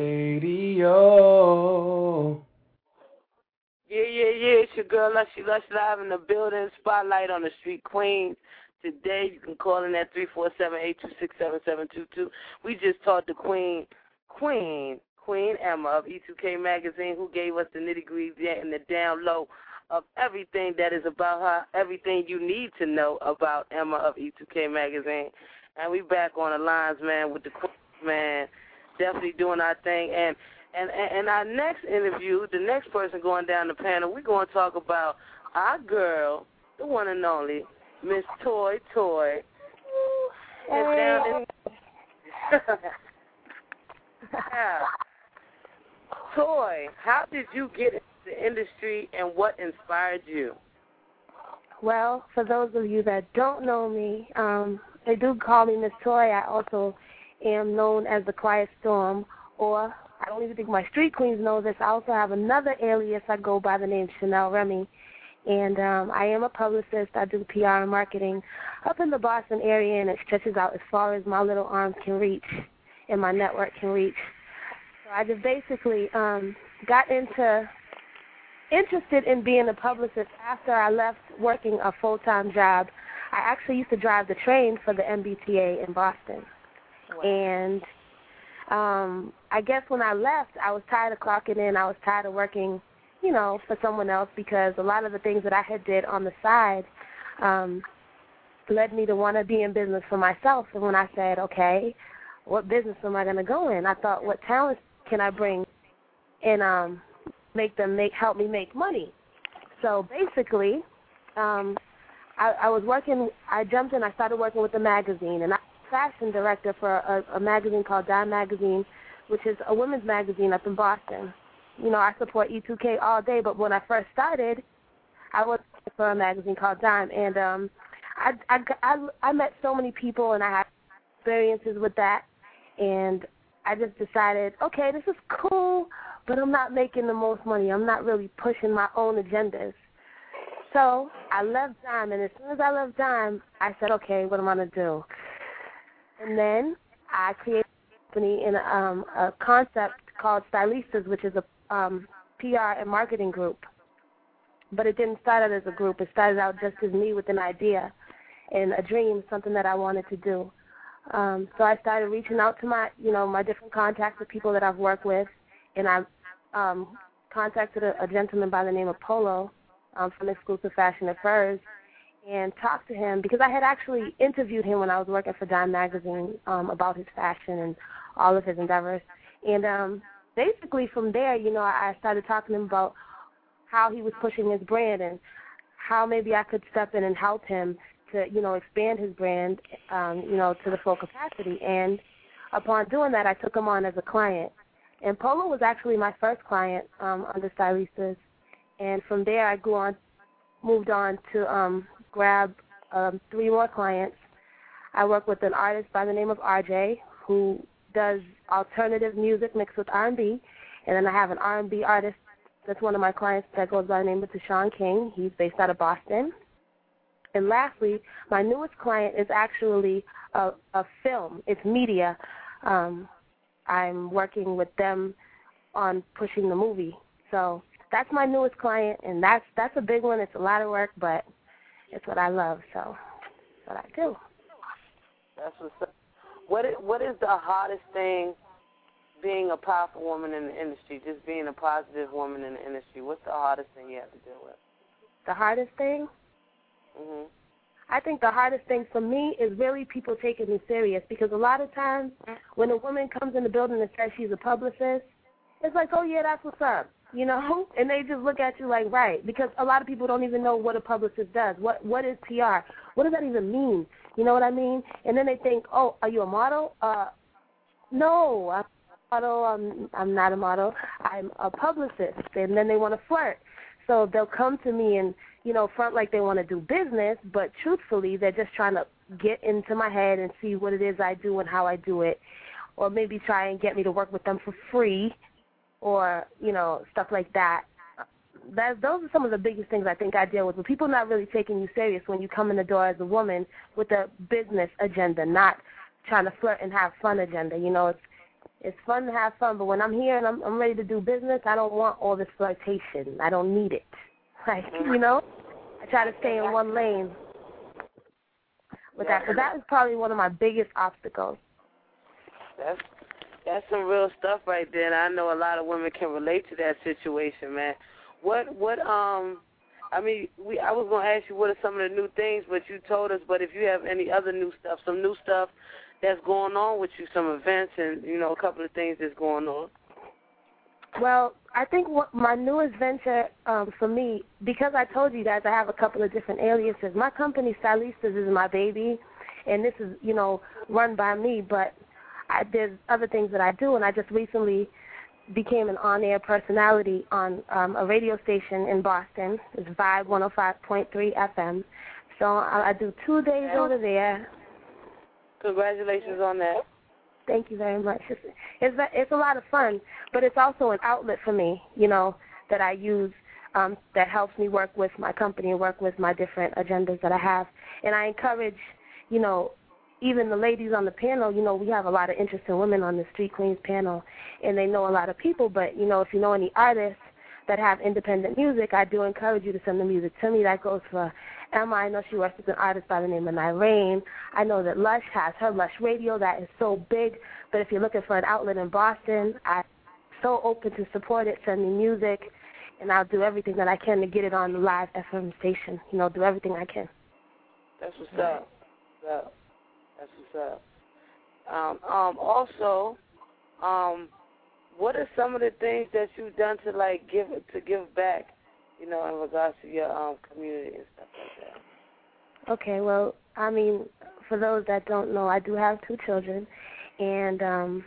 Radio. Yeah, yeah, yeah. It's your girl, Lushy Lush, live in the building. Spotlight on the street, Queens. Today, you can call in at three four seven, eight two six, seven seven two two. We just talked to Queen, Queen, Queen Emma of E two K Magazine, who gave us the nitty-gritty and the down low of everything that is about her, everything you need to know about Emma of E two K Magazine. And we back on the lines, man, with the Queen, man, definitely doing our thing. And and and our next interview, the next person going down the panel, we're going to talk about our girl, the one and only, Miss Toy Toy. And down in yeah. Toy, how did you get into the industry and what inspired you? Well, for those of you that don't know me, um, they do call me Miss Toy. I also am known as the Quiet Storm, or I don't even think my street queens know this. I also have another alias. I go by the name Chanel Remy. And um, I am a publicist. I do P R and marketing up in the Boston area, and it stretches out as far as my little arms can reach and my network can reach. So I just basically um, got into interested in being a publicist after I left working a full-time job. I actually used to drive the train for the M B T A in Boston. Wow. And um, I guess when I left, I was tired of clocking in. I was tired of working, you know, for someone else, because a lot of the things that I had did on the side um, led me to want to be in business for myself. And when I said, okay, what business am I going to go in? I thought, what talents can I bring and um, make them make help me make money? So basically, um, I, I was working. I jumped in. I started working with the magazine, and I was fashion director for a, a magazine called Dime Magazine, which is a women's magazine up in Boston. You know, I support E two K all day, but when I first started, I was for a magazine called Dime, and um, I, I, I, I met so many people, and I had experiences with that, and I just decided, okay, this is cool, but I'm not making the most money. I'm not really pushing my own agendas. So I left Dime, and as soon as I left Dime, I said, okay, what am I going to do? And then I created a company in a, um, a concept called Stylistas, which is a um, P R and marketing group. But it didn't start out as a group. It started out just as me with an idea and a dream, something that I wanted to do. Um, so I started reaching out to my, you know, my different contacts of people that I've worked with, and I um, contacted a, a gentleman by the name of Polo um, from Exclusive Fashion and Furs, and talked to him because I had actually interviewed him when I was working for Dime Magazine um, about his fashion and all of his endeavors. And um, basically from there, you know, I started talking to him about how he was pushing his brand and how maybe I could step in and help him to, you know, expand his brand, um, you know, to the full capacity. And upon doing that, I took him on as a client. And Polo was actually my first client um, under Stylistas. And from there, I grew on, moved on to um, grab um, three more clients. I work with an artist by the name of R J, who does alternative music mixed with R and B. And then I have an R and B artist that's one of my clients that goes by the name of Deshaun King. He's based out of Boston. And lastly, my newest client is actually a, a film. It's media. Um, I'm working with them on pushing the movie. So that's my newest client, and that's that's a big one. It's a lot of work, but it's what I love, so that's what I do. That's what's up. What is, what is the hardest thing being a powerful woman in the industry, just being a positive woman in the industry, what's the hardest thing you have to deal with? The hardest thing? Mhm. I think the hardest thing for me is really people taking me serious, because a lot of times when a woman comes in the building and says she's a publicist, it's like, oh, yeah, that's what's up, you know? And they just look at you like, right, because a lot of people don't even know what a publicist does. What What is P R? What does that even mean? You know what I mean? And then they think, oh, are you a model? Uh, no, I'm a model. I'm, I'm not a model. I'm a publicist. And then they want to flirt. So they'll come to me and, you know, front like they want to do business, but truthfully, they're just trying to get into my head and see what it is I do and how I do it, or maybe try and get me to work with them for free, or, you know, stuff like that. That those are some of the biggest things I think I deal with, but people not really taking you serious when you come in the door as a woman with a business agenda, not trying to flirt and have fun agenda. You know, it's it's fun to have fun, but when I'm here and I'm, I'm ready to do business, I don't want all this flirtation. I don't need it. Like, you know, I try to stay in one lane with that. So that is probably one of my biggest obstacles. That's that's some real stuff right there, and I know a lot of women can relate to that situation, man. What what um I mean, we I was gonna ask you what are some of the new things, but you told us. But if you have any other new stuff, some new stuff that's going on with you, some events and, you know, a couple of things that's going on. Well, I think what my newest venture um, for me, because I told you guys I have a couple of different aliases. My company, Stylistas, is my baby, and this is, you know, run by me, but I, there's other things that I do, and I just recently became an on-air personality on um, a radio station in Boston. It's Vibe one oh five point three F M. So I, I do two days over there. Congratulations on that. Thank you very much. It's, it's, it's a lot of fun, but it's also an outlet for me, you know, that I use um, that helps me work with my company and work with my different agendas that I have. And I encourage, you know, even the ladies on the panel, you know, we have a lot of interesting women on the Street Queens panel, and they know a lot of people. But, you know, if you know any artists that have independent music, I do encourage you to send the music to me. That goes for Emma. I know she works with an artist by the name of Nyrane. I know that Lush has her Lush Radio. That is so big. But if you're looking for an outlet in Boston, I'm so open to support it. Send me music, and I'll do everything that I can to get it on the live F M station. You know, do everything I can. That's what's up. What's up. That's what's up. Um, um, also, um, what are some of the things that you've done to like give to give back, you know, in regards to your um, community and stuff like that? Okay, well, I mean, for those that don't know, I do have two children, and um,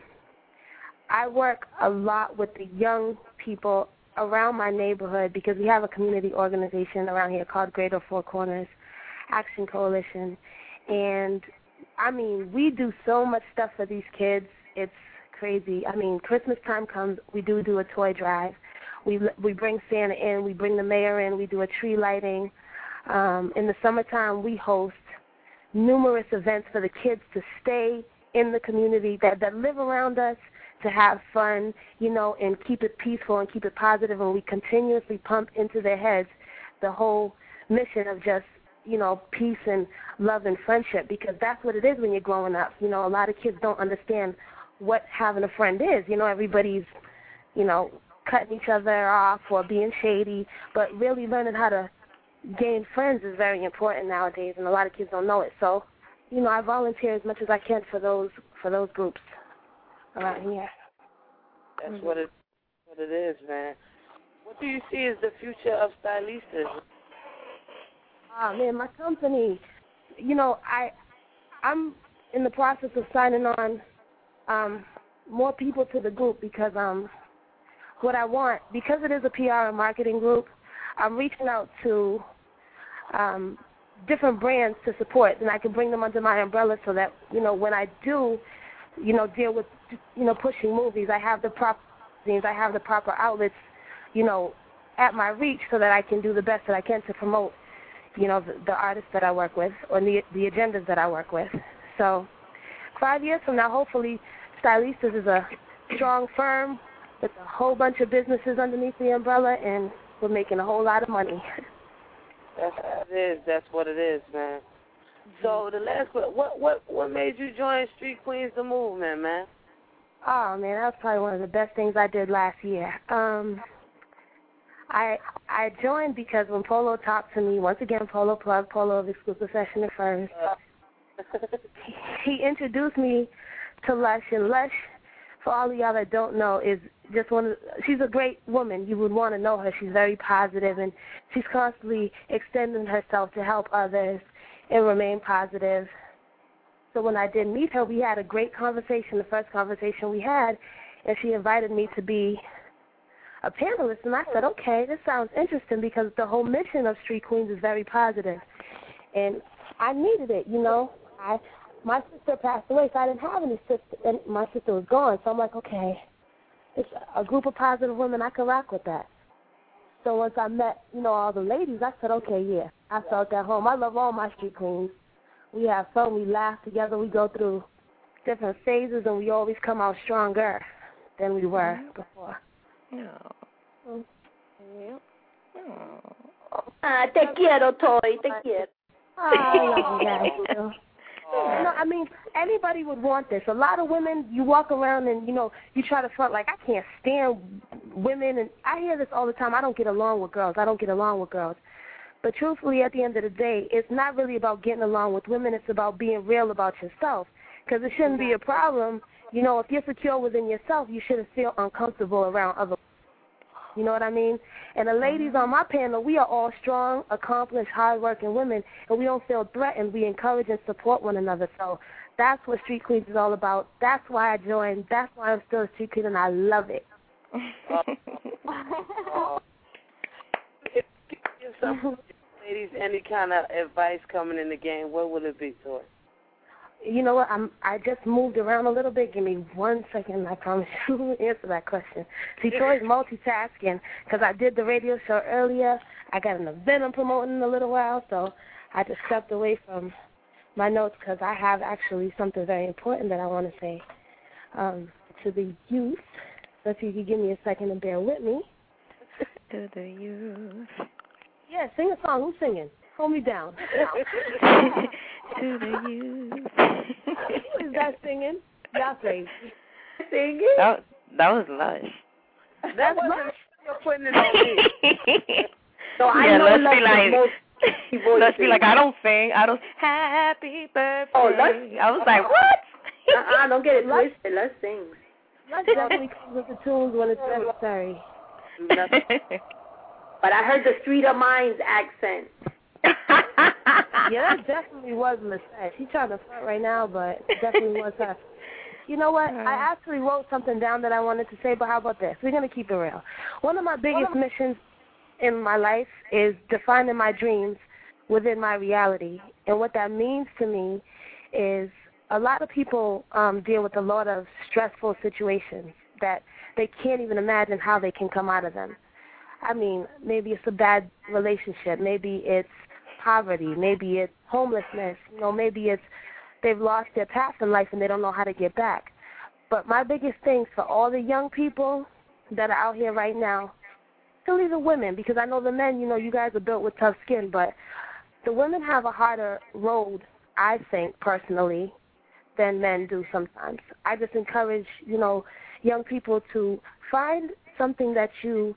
I work a lot with the young people around my neighborhood because we have a community organization around here called Greater Four Corners Action Coalition, and I mean, we do so much stuff for these kids. It's crazy. I mean, Christmas time comes, we do do a toy drive. We we bring Santa in, we bring the mayor in, we do a tree lighting. Um, in the summertime, we host numerous events for the kids to stay in the community that, that live around us, to have fun, you know, and keep it peaceful and keep it positive, and we continuously pump into their heads the whole mission of just, you know, peace and love and friendship, because that's what it is when you're growing up. You know, a lot of kids don't understand what having a friend is. You know, everybody's, you know, cutting each other off or being shady, but really learning how to gain friends is very important nowadays, and a lot of kids don't know it. So, you know, I volunteer as much as I can for those for those groups around here. That's mm-hmm. what it what it is, man. What do you see as the future of Stylistas? Oh man, my company, you know, I I'm in the process of signing on um, more people to the group because um what I want, because it is a P R and marketing group, I'm reaching out to um, different brands to support, and I can bring them under my umbrella so that, you know, when I do, you know, deal with, you know, pushing movies, I have the proper things, I have the proper outlets, you know, at my reach so that I can do the best that I can to promote, you know, the, the artists that I work with or the, the agendas that I work with. So five years from now, hopefully, Stylistas is a strong firm with a whole bunch of businesses underneath the umbrella, and we're making a whole lot of money. That's what it is. That's what it is, man. So the last, what what what made you join Street Queens the movement, man? Oh man, that was probably one of the best things I did last year. Um, I I joined because when Polo talked to me, once again, Polo plug, Polo of Exclusive Fashion and Furs, he introduced me to Lush, and Lush, for all of y'all that don't know, is just one of, she's a great woman. You would want to know her. She's very positive, and she's constantly extending herself to help others and remain positive. So when I did meet her, we had a great conversation, the first conversation we had, and she invited me to be a panelist, and I said, okay, this sounds interesting because the whole mission of Street Queens is very positive, and I needed it, you know. I my sister passed away, so I didn't have any sister, and my sister was gone, so I'm like, okay, it's a group of positive women, I can rock with that. So once I met, you know, all the ladies, I said, okay, yeah, I felt at home. I love all my Street Queens. We have fun, we laugh together, we go through different phases, and we always come out stronger than we were before. No. Mm. Yep. Oh. Ah, te quiero, Toy, te quiero. Oh, I love you guys, too. No, I mean, anybody would want this. A lot of women, you walk around and, you know, you try to front like, I can't stand women, and I hear this all the time. I don't get along with girls. I don't get along with girls. But truthfully, at the end of the day, it's not really about getting along with women. It's about being real about yourself, because it shouldn't be a problem. You know, if you're secure within yourself, you shouldn't feel uncomfortable around other. You know what I mean? And the ladies on my panel, we are all strong, accomplished, hard-working women, and we don't feel threatened. We encourage and support one another. So that's what Street Queens is all about. That's why I joined. That's why I'm still a Street Queen, and I love it. Ladies, any kind of advice coming in the game, what would it be, Toy? You know what? I'm. I just moved around a little bit. Give me one second. I promise you to answer that question. See, Toy's multitasking because I did the radio show earlier. I got an event I'm promoting in a little while, so I just stepped away from my notes because I have actually something very important that I want to say um, to the youth. So if you could give me a second and bear with me. To the youth. Yeah, sing a song. Who's singing? Hold me down. To the youth. Who is that singing? Y'all say. Singing? That, that was Lush. That wasn't you're putting it on me. So I yeah, know let's Lush be like, most let's be like, I don't sing. I don't. Happy birthday. Oh, Lush. I was like, what? uh-uh, don't get it twisted. Lush sings. Lush definitely comes with the tunes when it's necessary. But I heard the Street of Minds accent. Yeah, that definitely was Lisette. She's trying to front right now, but it definitely was her. You know what? I actually wrote something down that I wanted to say, but how about this? We're going to keep it real. One of my biggest missions in my life is defining my dreams within my reality. And what that means to me is a lot of people um, deal with a lot of stressful situations that they can't even imagine how they can come out of them. I mean, maybe it's a bad relationship. Maybe it's poverty. Maybe it's homelessness. You know, maybe it's they've lost their path in life and they don't know how to get back. But my biggest thing for all the young people that are out here right now, particularly the women, because I know the men, you know, you guys are built with tough skin, but the women have a harder road, I think, personally, than men do sometimes. I just encourage, you know, young people to find something that you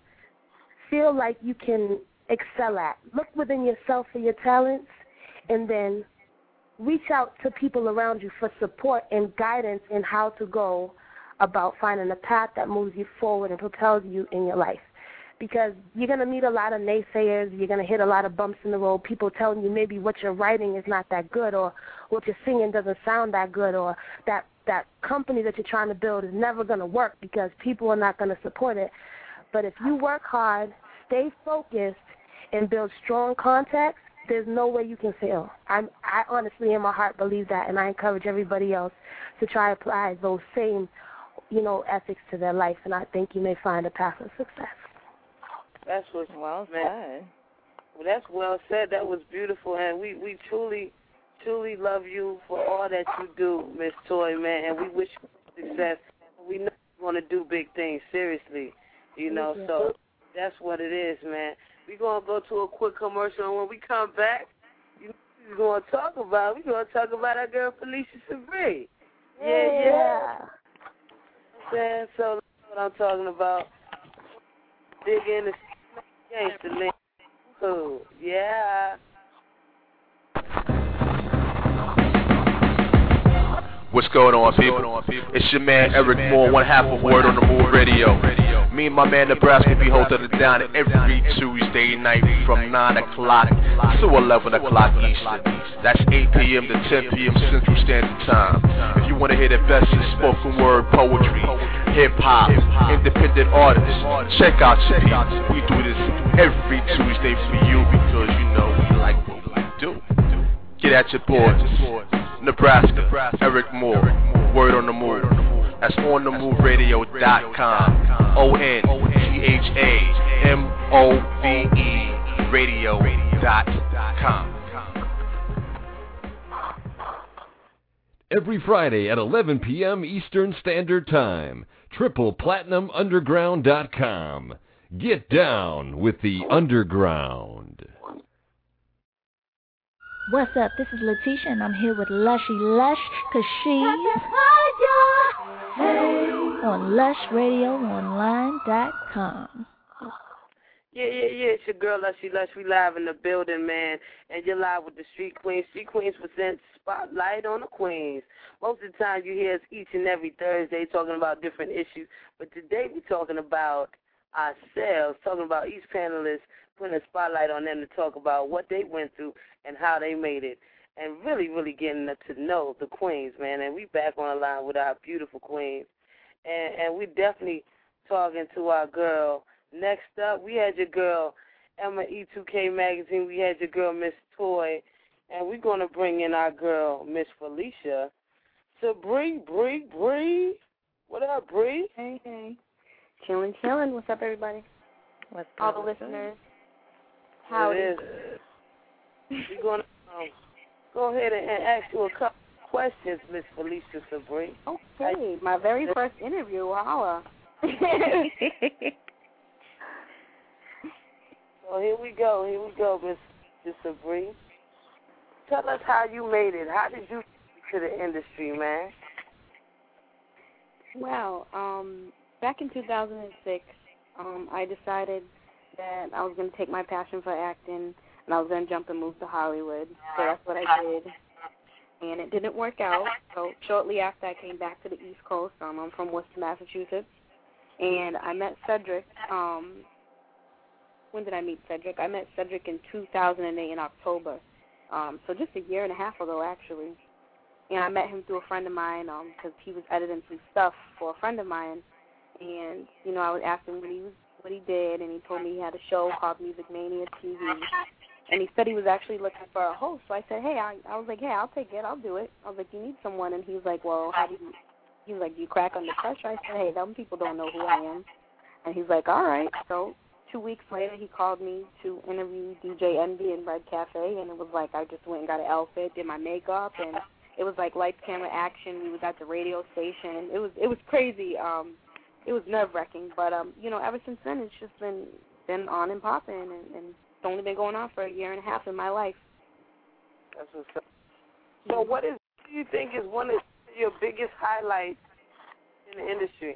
feel like you can excel at. Look within yourself for your talents, and then reach out to people around you for support and guidance in how to go about finding a path that moves you forward and propels you in your life. Because you're going to meet a lot of naysayers, you're going to hit a lot of bumps in the road, people telling you maybe what you're writing is not that good, or what you're singing doesn't sound that good, or that, that company that you're trying to build is never going to work because people are not going to support it. But if you work hard, stay focused, and build strong contacts, there's no way you can fail. I'm, I honestly, in my heart, believe that, and I encourage everybody else to try to apply those same, you know, ethics to their life, and I think you may find a path of success. That's what's well said. Well, that's well said. That was beautiful, and we, we truly, truly love you for all that you do, Miss Toy, man, and we wish you success. We know you want to do big things, seriously, you know, you. so that's what it is, man. We're going to go to a quick commercial, and when we come back, you know what we're going to talk about? We're going to talk about our girl Felicia Sabree. Yeah, yeah. saying? So that's what I'm talking about. Dig in the gangster link. Cool. Yeah. What's going on, people? It's your man Eric Moore, one half of Word on the Move Radio. Me and my man Nebraska be holding it down every Tuesday night from nine o'clock to eleven o'clock Eastern. That's eight p.m. to ten p.m. Central Standard Time. If you want to hear the best in spoken word, poetry, hip-hop, independent artists, check out your people. We do this every Tuesday for you because, you know, we like what we do. Get at your boys. Nebraska, Eric Moore, Word on the Move. That's on the move radio dot com. O N T H A M O V E radio dot com. Every Friday at eleven p.m. Eastern Standard Time. triple platinum underground dot com. Get down with the underground. What's up? This is Letitia, and I'm here with Lushy Lush, cause she's on lush radio online dot com. Yeah, yeah, yeah. It's your girl Lushy Lush. We live in the building, man, and you're live with the Street Queens. Street Queens present Spotlight on the Queens. Most of the time, you hear us each and every Thursday talking about different issues, but today we're talking about ourselves, talking about each panelist, putting a spotlight on them to talk about what they went through and how they made it, and really, really getting to know the queens, man. And we back on the line with our beautiful queens, and and we definitely talking to our girl. Next up, we had your girl Emma E two K Magazine. We had your girl Miss Toy, and we're gonna bring in our girl Miss Felicia. So Bree, Bree, Bree, what up, Bree? Hey, hey, chillin', chillin'. What's up, everybody? What's all up? the listeners? Howdy. It is. We're going to um, go ahead and, and ask you a couple questions, Miss Felicia Sabri. Okay, my very first interview. Holla. So here we go. Here we go, Miss Miss Sabri. Tell us how you made it. How did you get to the industry, man? Well, um, back in two thousand six, um, I decided that I was going to take my passion for acting and I was going to jump and move to Hollywood. So that's what I did. And it didn't work out. So shortly after, I came back to the East Coast. Um, I'm from Worcester, Massachusetts. And I met Cedric. Um, when did I meet Cedric? I met Cedric in two thousand eight in October. Um, so just a year and a half ago, actually. And I met him through a friend of mine because um, he was editing some stuff for a friend of mine. And, you know, I would ask him what he was, what he did, and he told me he had a show called Music Mania T V. And he said he was actually looking for a host. So I said, hey, I, I was like, hey, I'll take it. I'll do it. I was like, you need someone. And he was like, well, how do you, he was like, do you crack under pressure? I said, hey, them people don't know who I am. And he's like, all right. So two weeks later, he called me to interview D J Envy in Red Cafe. And it was like I just went and got an outfit, did my makeup, and it was like lights, camera, action. We was at the radio station. It was it was crazy. Um, it was nerve-wracking. But, um, you know, ever since then, it's just been, been on and popping. And, and it's only been going on for a year and a half in my life. That's what's up. So what is, what do you think is one of your biggest highlights in the industry?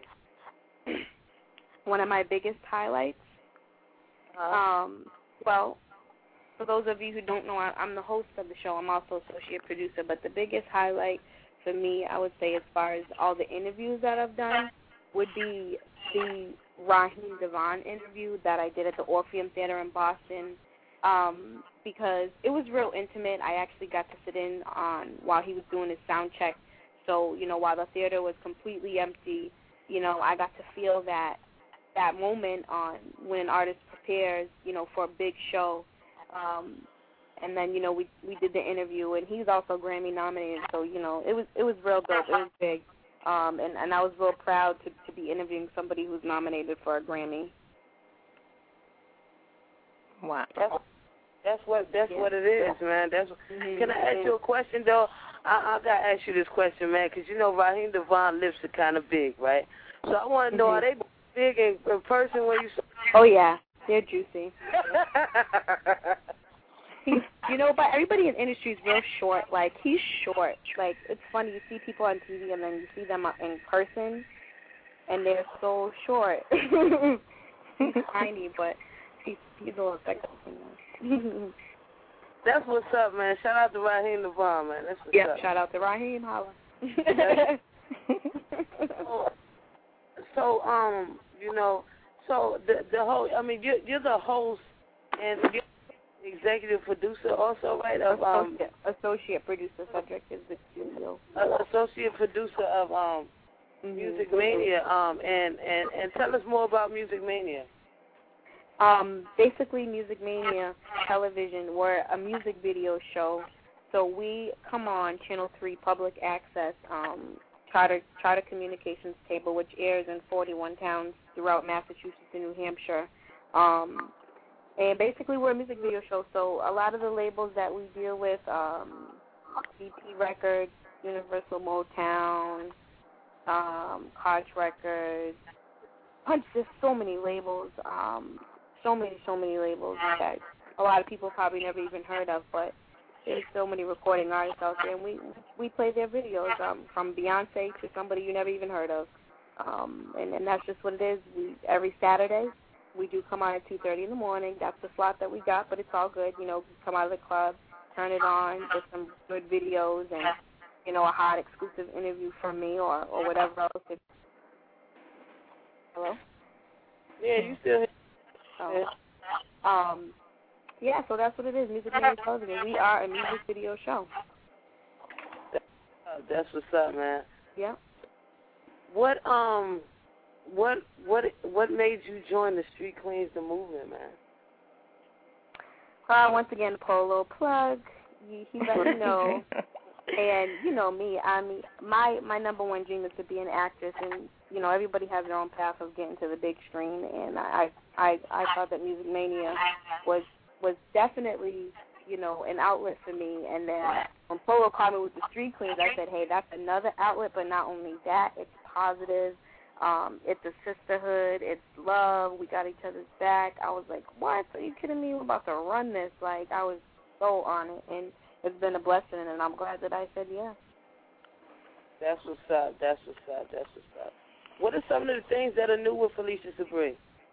One of my biggest highlights? Uh-huh. Um, well, for those of you who don't know, I, I'm the host of the show. I'm also associate producer. But the biggest highlight for me, I would say, as far as all the interviews that I've done, would be the Raheem Devon interview that I did at the Orpheum Theater in Boston, um, because it was real intimate. I actually got to sit in on while he was doing his sound check. So, you know, while the theater was completely empty, you know, I got to feel that that moment on when an artist prepares, you know, for a big show. Um, and then, you know, we we did the interview, and he's also Grammy nominated. So, you know, it was it was real dope. It was big. Um, and, and I was real proud to, to be interviewing somebody who's nominated for a Grammy. Wow. That's, that's what that's yeah. what it is, man. That's mm-hmm. Can I ask you a question though? I, I gotta ask you this question, man, because you know Raheem Devon lips are kind of big, right? So I want to know, mm-hmm. are they big in, in person when you? Oh yeah, they're juicy. You know, but everybody in the industry is real short. Like, he's short. Like, it's funny. You see people on T V and then you see them in person. and they're so short. He's tiny, but he's, he's a little sexy. That's what's up, man. Shout out to Raheem the Bomb, man. That's what's yep, up. Shout out to Raheem. Holla. so, so, um, you know, so the the whole, I mean, you're, you're the host and you're executive producer also, right? Of um, associate, associate producer. Cedric is the studio. Uh, associate producer of um, mm-hmm. Music Mania. Um, and, and and tell us more about Music Mania. Um, basically, Music Mania Television. We're a music video show. So we come on Channel three Public Access, um, Charter, Charter Communications Cable, which airs in forty-one towns throughout Massachusetts and New Hampshire. Um, and basically we're a music video show, so a lot of the labels that we deal with, um, B P Records, Universal Motown, um, Koch Records, punch, there's so many labels, um, so many, so many labels that a lot of people probably never even heard of, but there's so many recording artists out there, and we we play their videos, um, from Beyonce to somebody you never even heard of, um, and, and that's just what it is. We every Saturday we do come on at two thirty in the morning. That's the slot that we got, but it's all good. You know, come out of the club, turn it on, get some good videos, and you know, a hot exclusive interview from me or or whatever else. It's... Hello. Yeah, you still here? Oh. Um. Yeah, so that's what it is, Music Video Television. We are a music video show. That's what's up, man. Yeah. What um, what what what made you join the Street Queens the movement, man? Uh, once again, Polo plug. He, he let me know, and you know me. I mean, my my number one dream is to be an actress, and you know everybody has their own path of getting to the big screen, and I I I thought that Music Mania was. was definitely, you know, an outlet for me. And then when Polo called me with the Street Queens, I said, hey, that's another outlet, but not only that, it's positive, um, it's a sisterhood, it's love, we got each other's back. I was like, what? Are you kidding me? We're about to run this. Like, I was so on it, and it's been a blessing, and I'm glad that I said yes. That's what's up, that's what's up, that's what's up. What are some of the things that are new with Felicia Sabree?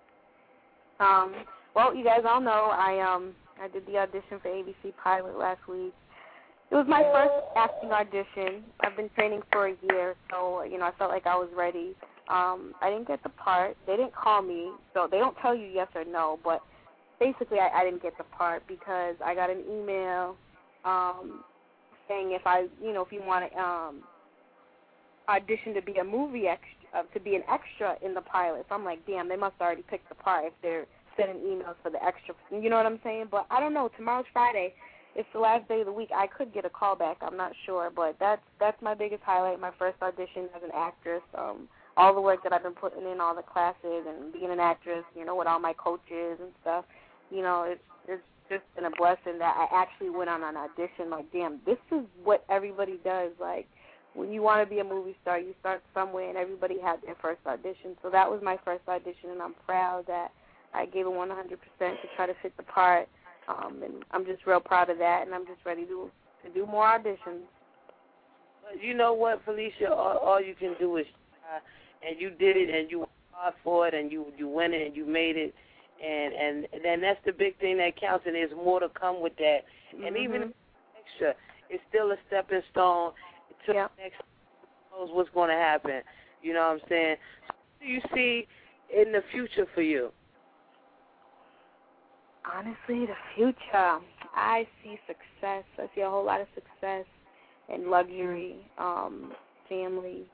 Um... Well, you guys all know I um I did the audition for A B C Pilot last week. It was my first acting audition. I've been training for a year, so you know I felt like I was ready. Um, I didn't get the part. They didn't call me, so they don't tell you yes or no. But basically, I, I didn't get the part because I got an email um, saying if I you know if you want to um, audition to be a movie extra, uh, to be an extra in the pilot. So I'm like, damn, they must already pick the part if they're sending emails for the extra, you know what I'm saying? But I don't know. Tomorrow's Friday. It's the last day of the week. I could get a call back. I'm not sure, but that's that's my biggest highlight. My first audition as an actress. Um, all the work that I've been putting in, all the classes, and being an actress. You know, with all my coaches and stuff. You know, it's it's just been a blessing that I actually went on an audition. Like, damn, this is what everybody does. Like, when you want to be a movie star, you start somewhere, and everybody had their first audition. So that was my first audition, and I'm proud that I gave it one hundred percent to try to fit the part, um, and I'm just real proud of that, and I'm just ready to to do more auditions. But you know what, Felicia? All, all you can do is try, and you did it, and you worked hard for it, and you you went it, and you made it, and and then that's the big thing that counts, and there's more to come with that. Mm-hmm. And even if it's extra, it's still a stepping stone to yep. the next. Knows what's going to happen. You know what I'm saying? So what do you see in the future for you? Honestly, the future, I see success. I see a whole lot of success and luxury, um, family,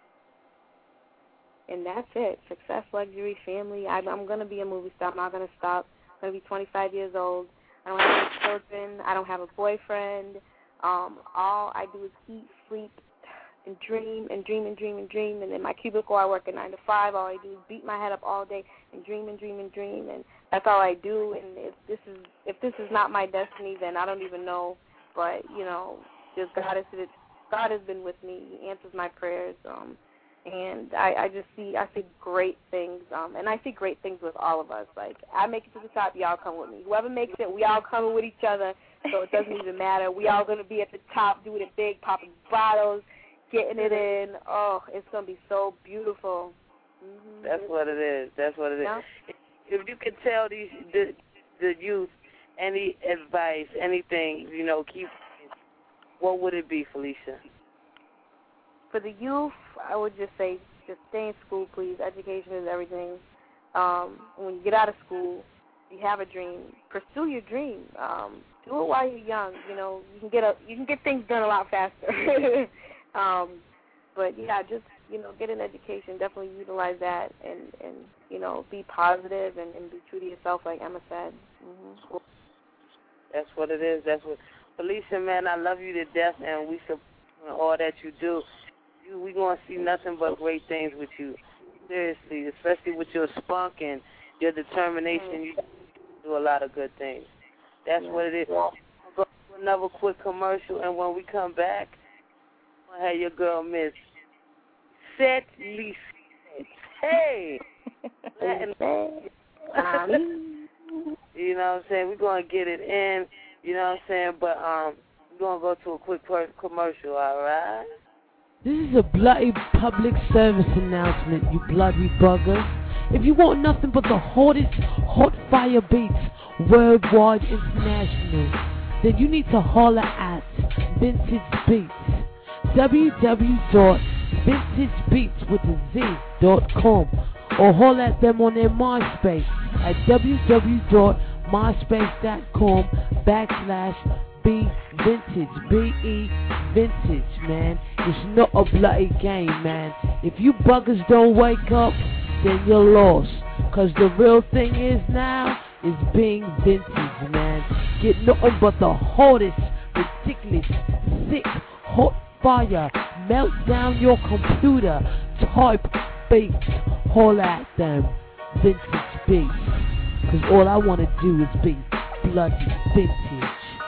and that's it. Success, luxury, family. I, I'm going to be a movie star. I'm not going to stop. I'm going to be twenty-five years old. I don't have any children. I don't have a boyfriend. Um, all I do is eat, sleep, and dream and dream and dream and dream. And in my cubicle, I work a nine to five. All I do is beat my head up all day and dream and dream and dream. And that's all I do. And if this is if this is not my destiny, then I don't even know. But you know, just God has God has been with me. He answers my prayers. Um, and I, I just see I see great things. Um, and I see great things with all of us. Like I make it to the top, y'all come with me. Whoever makes it, we all coming with each other. So it doesn't even matter. We all gonna be at the top, doing it big, popping bottles, getting it in. Oh, it's gonna be so beautiful. Mm-hmm. That's what it is. That's what it is. Yeah. If you could tell these the the youth any advice, anything, you know, keep. What would it be, Felicia? For the youth, I would just say, just stay in school, please. Education is everything. Um, when you get out of school, you have a dream. Pursue your dream. Um, do it while you're young. You know, you can get a, you can get things done a lot faster. um, but yeah, just you know, get an education. Definitely utilize that, and, and you know, be positive and, and be true to yourself, like Emma said. Mm-hmm. That's what it is. That's what. Felicia, man, I love you to death, and we support all that you do. You, we gonna see nothing but great things with you. Seriously, especially with your spunk and your determination, you do a lot of good things. That's what it is. We'll go to another quick commercial, and when we come back, we'll have your girl, Miss Set Lee. Hey! You know what I'm saying? We're going to get it in, you know what I'm saying? But um, we're going to go to a quick per- commercial, all right? This is a bloody public service announcement, you bloody buggers. If you want nothing but the hottest hot fire beats worldwide international, then you need to holler at Vintage Beats. w w w dot vintage beats with a z dot com, or holler at them on their MySpace at w w w dot myspace dot com backslash B Vintage, B E Vintage, man. It's not a bloody game, man. If you buggers don't wake up, then you're lost. Cause the real thing is now is being vintage, man. Get nothing but the hottest, ridiculous, sick, hot fire. Melt down your computer. Type beats. Holler at them. Vintage beats. Cause all I want to do is be bloody vintage.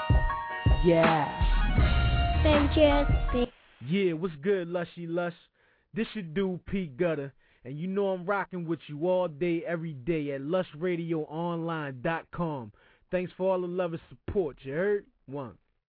Yeah. Vintage. Yeah, what's good, Lushy Lush? This your dude, Pete Gutter. And you know I'm rocking with you all day, every day at lush radio online dot com. Thanks for all the love and support, you heard? One.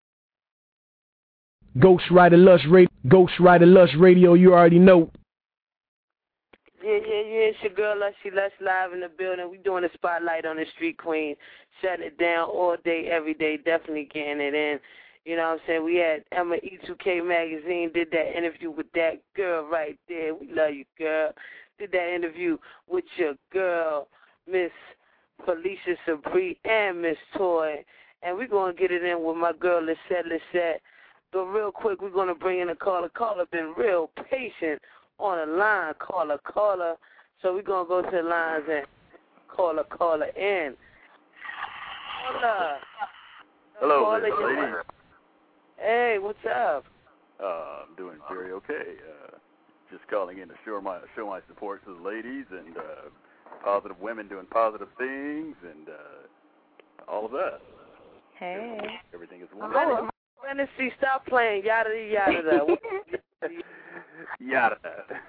Ghostwriter Lush Radio, Ghostwriter Lush Radio, you already know. Yeah, yeah, yeah, it's your girl Lushy Lush live in the building. We doing a spotlight on the Street Queen, shutting it down all day, every day, definitely getting it in. You know what I'm saying? We had Emma E two K Magazine, did that interview with that girl right there. We love you, girl. Did that interview with your girl, Miss Felicia Sabri and Miss Toy. And we're going to get it in with my girl, Lisette Lisette. But real quick, we're going to bring in a caller. Caller been real patient on the line. Caller, caller. So we're going to go to the lines and call a caller in. Caller. Hello, caller, ladies. Hey, what's up? Uh, I'm doing very okay. Uh, just calling in to show my show my support to the ladies and uh, positive women doing positive things and uh, all of that. Hey. Everything is wonderful. Fantasy, stop playing. Yada yada yada.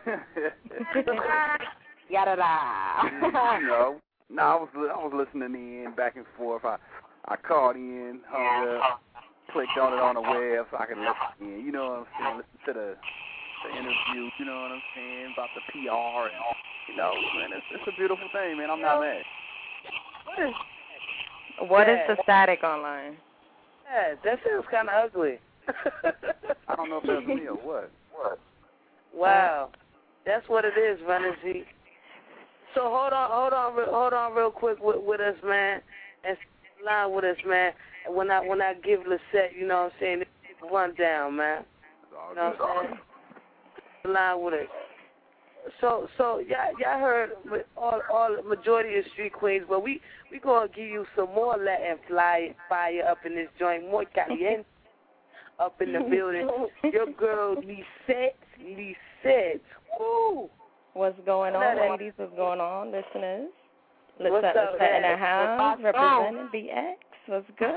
Yada da. You know, no, I was I was listening in back and forth. I I called in, hung up, clicked on it on the web so I could listen in. You know what I'm saying? Listen to the, the interview. You know what I'm saying about the P R and you know, man, it's, it's a beautiful thing, man. I'm not mad. What is? What is the static online? Yeah, that sounds kind of ugly. I don't know if that's me or what. What? Wow, that's what it is, Vanity. So hold on, hold on, hold on, real quick with, with us, man, and line with us, man. And when I when I give Lisette, you know what I'm saying, run down, man. You know what I'm saying? Line with us. So so y'all y'all heard all all majority of Street Queens, but we we gonna give you some more Latin fly fire up in this joint, more caliente up in the building. Your girl Lisette, Lisette. Woo! What's going on, That ladies? What's going on, listeners? What's Lisette, up, Lisette in the man? house, representing B X. What's good?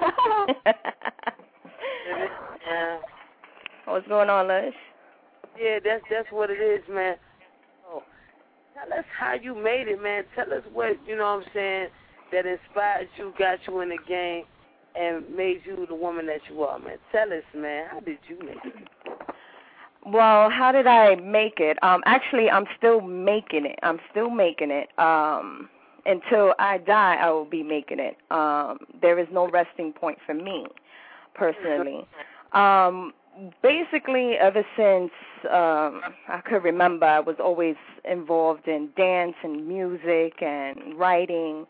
Yeah. What's going on, Lush? Yeah, that's that's what it is, man. Oh, tell us how you made it, man. Tell us what, you know what I'm saying, that inspired you, got you in the game, and made you the woman that you are, man. Tell us, man, how did you make it? Well, how did I make it? Um, actually, I'm still making it. I'm still making it. Um, until I die, I will be making it. Um, there is no resting point for me, personally. Um, basically, ever since um, I could remember, I was always involved in dance and music and writing.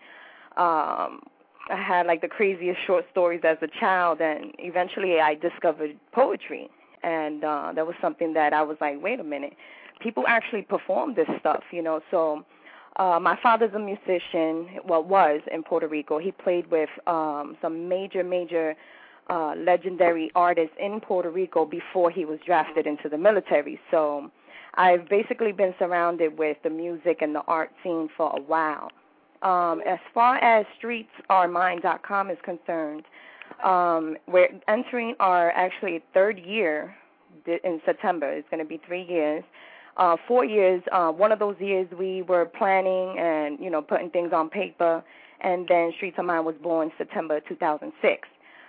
Um, I had like the craziest short stories as a child, and eventually I discovered poetry. And uh, that was something that I was like, wait a minute, people actually perform this stuff, you know. So uh, my father's a musician, well, was in Puerto Rico. He played with um, some major, major uh, legendary artists in Puerto Rico before he was drafted into the military. So I've basically been surrounded with the music and the art scene for a while. Um, as far as streets are mine dot com is concerned, Um, we're entering our actually third year in September. It's going to be three years. Uh, four years, uh, one of those years we were planning and, you know, putting things on paper, and then Streets of Mine was born September two thousand six.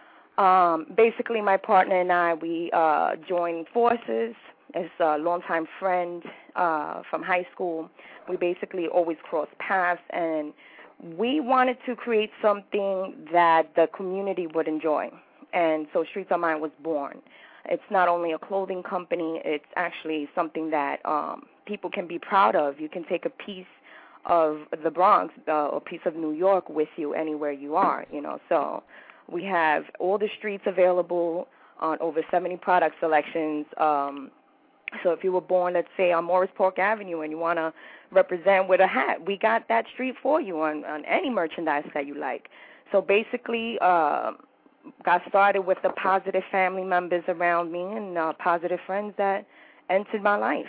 Um, basically, my partner and I, we uh, joined forces. As a longtime friend uh, from high school, we basically always crossed paths, and we wanted to create something that the community would enjoy, and so Streets of Mine was born. It's not only a clothing company, it's actually something that um, people can be proud of. You can take a piece of the Bronx uh, or a piece of New York with you anywhere you are, you know. So we have all the streets available on over seventy product selections. Um, so if you were born, let's say, on Morris Park Avenue and you want to represent with a hat, we got that street for you on, on any merchandise that you like. So basically, uh, got started with the positive family members around me and uh, positive friends that entered my life.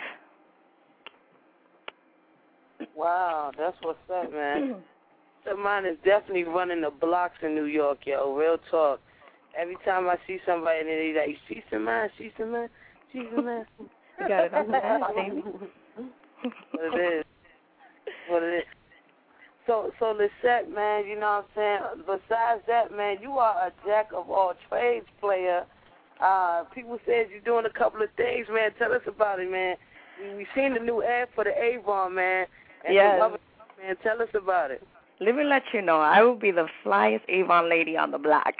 Wow, that's what's up, man. So mine is definitely running the blocks in New York, yo. Real talk. Every time I see somebody and they like, Streets of Mine, Streets of Mine, Streets of Mine. You got it on the ass, baby. What it is. What it is. So, so Lisette, man, you know what I'm saying? Besides that, man, you are a jack of all trades player. Uh, people said you're doing a couple of things, man. Tell us about it, man. We, we seen the new ad for the Avon, man. And yes. Love it, man. Tell us about it. Let me let you know, I will be the flyest Avon lady on the block.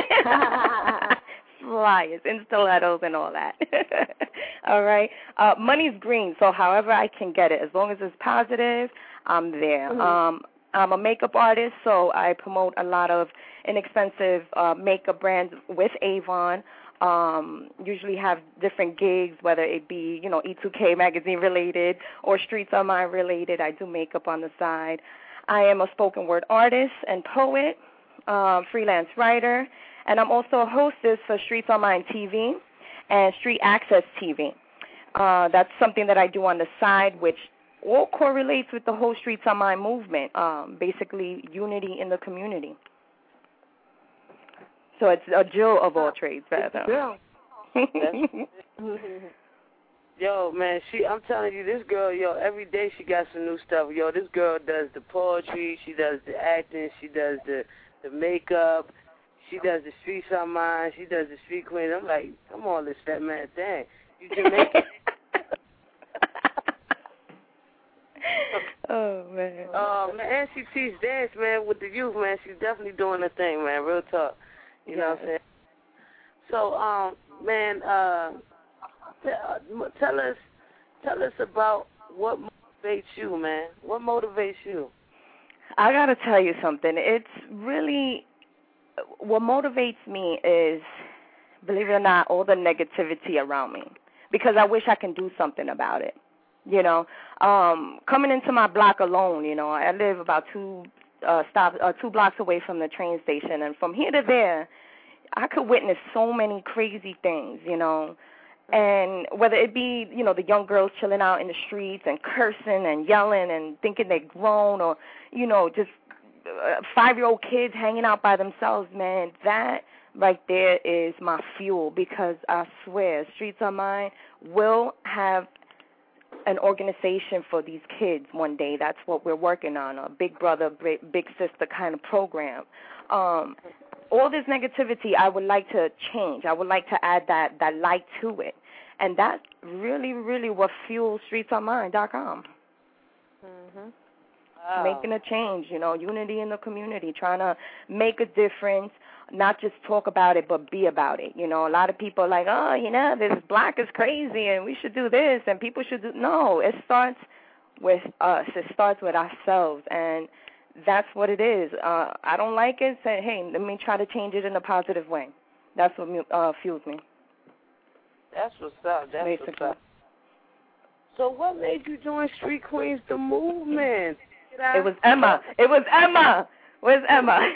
Flyest, in stilettos and all that. All right. Uh, money's green, so however I can get it, as long as it's positive, I'm there. Mm-hmm. Um, I'm a makeup artist, so I promote a lot of inexpensive uh, makeup brands with Avon. Um, usually have different gigs, whether it be, you know, E two K magazine related or Streets of Mine related. I do makeup on the side. I am a spoken word artist and poet, uh, freelance writer, and I'm also a hostess for Streets of Mine T V and Street Access T V. Uh, that's something that I do on the side, which all correlates with the whole Streets of Mine movement, um, basically unity in the community. So it's a Jill of all trades, rather. Yo, man, she I'm telling you, this girl, yo, every day she got some new stuff. Yo, this girl does the poetry, she does the acting, she does the, the makeup, she does the Streets of Mine, she does the Street Queen. I'm like, come on, Lisette, man, dang. You Jamaican. Oh, man. Oh, uh, man, and she teaches dance, man, with the youth, man. She's definitely doing her thing, man, real talk. You yes. know what I'm saying? So, um, man, uh, t- tell us, tell us about what motivates you, man. What motivates you? I gotta tell you something. It's really what motivates me is, believe it or not, all the negativity around me, because I wish I can do something about it. You know, um, coming into my block alone, you know, I live about two uh, stop uh, two blocks away from the train station, and from here to there, I could witness so many crazy things, you know, and whether it be, you know, the young girls chilling out in the streets and cursing and yelling and thinking they're grown, or, you know, just uh, five-year-old kids hanging out by themselves, man, that right there is my fuel, because I swear Streets of Mine will have an organization for these kids one day. That's what we're working on, a big brother, big sister kind of program. Um, all this negativity, I would like to change. I would like to add that, that light to it. And that's really, really what fuels streets on mind dot com. Mhm. Wow. Making a change, you know, unity in the community, trying to make a difference, not just talk about it, but be about it. You know, a lot of people are like, oh, you know, this black is crazy and we should do this and people should do. No, it starts with us. It starts with ourselves, and that's what it is. Uh, I don't like it. Say, hey, let me try to change it in a positive way. That's what uh, fuels me. That's what's up. That's Basically. what's up. So what made you join Street Queens, the movement? It was Emma. It was Emma. Where's Emma?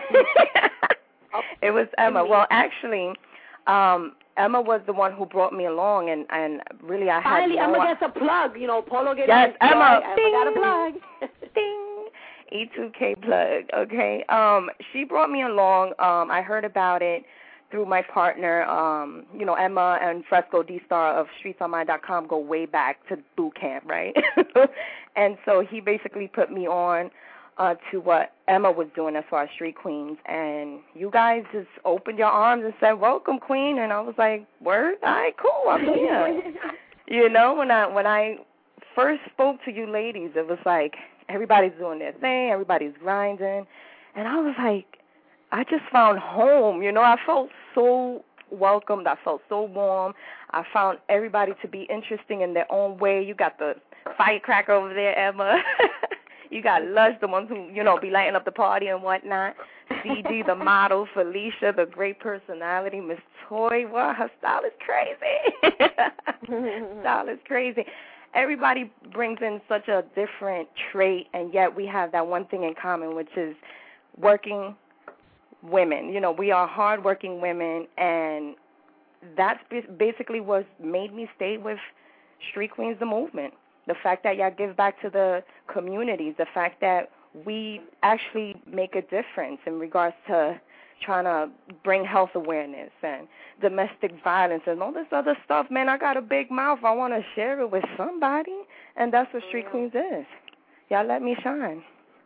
It was Emma. Well, actually, um, Emma was the one who brought me along, and, and really I Finally, had no Emma gets a plug. You know, Polo gets yes, a Emma. plug. Ding. Emma got a plug. Ding. E two K plug, okay. Um, she brought me along. Um, I heard about it through my partner, um, you know, Emma and Fresco D-Star of streets on mind dot com go way back to boot camp, right? And so he basically put me on uh, to what Emma was doing as far as Street Queens. And you guys just opened your arms and said, welcome, Queen. And I was like, word? All right, cool, I'm here. You know, when I when I first spoke to you ladies, it was like everybody's doing their thing, everybody's grinding. And I was like, I just found home, you know. I felt so welcomed. I felt so warm. I found everybody to be interesting in their own way. You got the firecracker over there, Emma. You got Lush, the ones who, you know, be lighting up the party and whatnot. C D, the model. Felicia, the great personality. Miss Toy, wow, her style is crazy. Style is crazy. Everybody brings in such a different trait, and yet we have that one thing in common, which is working women. You know, we are hardworking women, and that's basically what made me stay with Street Queens, the movement. The fact that y'all give back to the communities, the fact that we actually make a difference in regards to trying to bring health awareness and domestic violence and all this other stuff. Man, I got a big mouth. I want to share it with somebody, and that's what Street Queens is. Y'all let me shine.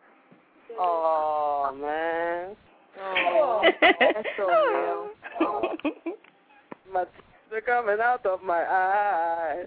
Oh, man. Oh, that's so real. Oh. My tears are coming out of my eyes.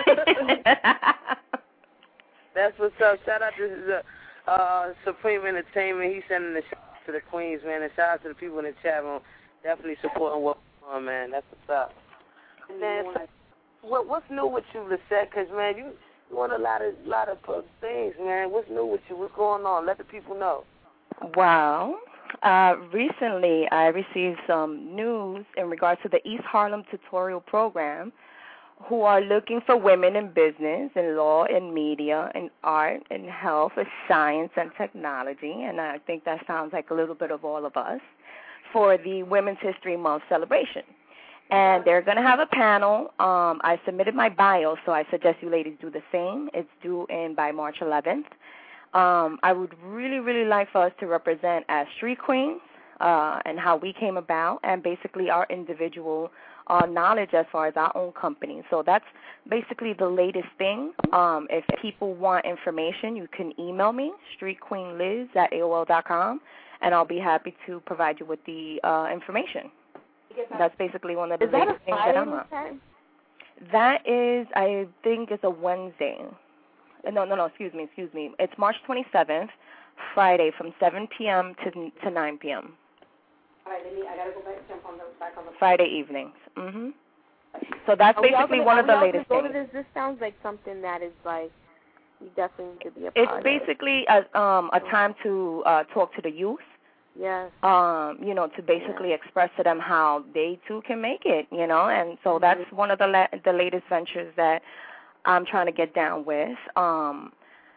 That's what's up. Shout out to the, uh, Supreme Entertainment. He's sending the shout out to the Queens, man. And shout out to the people in the chat room. Definitely supporting what we're doing, man. That's what's up. And then, so, what, what's new with you, Lisette? Because, man, you doing a lot of, lot of things, man. What's new with you? What's going on? Let the people know. Wow. Uh, recently, I received some news in regards to the East Harlem Tutorial Program, who are looking for women in business, in law, in media, in art, in health, in science, and technology. And I think that sounds like a little bit of all of us for the Women's History Month celebration. And they're going to have a panel. Um, I submitted my bio, so I suggest you ladies do the same. It's due in by March eleventh. Um, I would really, really like for us to represent as Street Queens uh, and how we came about, and basically our individual uh, knowledge as far as our own company. So that's basically the latest thing. Um, if people want information, you can email me, streetqueenliz at A O L dot com, and I'll be happy to provide you with the uh, information. That's basically one of the Is that latest a things that I'm Friday on. time? That is, I think it's a Wednesday. No, no, no, excuse me, excuse me. It's March twenty-seventh, Friday, from seven p.m. to to nine p.m. All right, let me, I got to go back, jump on the, back on the Friday evenings. Mm-hmm. So that's Are we all basically gonna- one are of the we all latest gonna go things. to this? This sounds like something that is like, you definitely need to be a It's part basically a, um, a time to uh, talk to the youth. Yes. Um, you know, to basically express to them how they too can make it, you know, and so that's one of the la- the latest ventures that I'm trying to get down with. Um,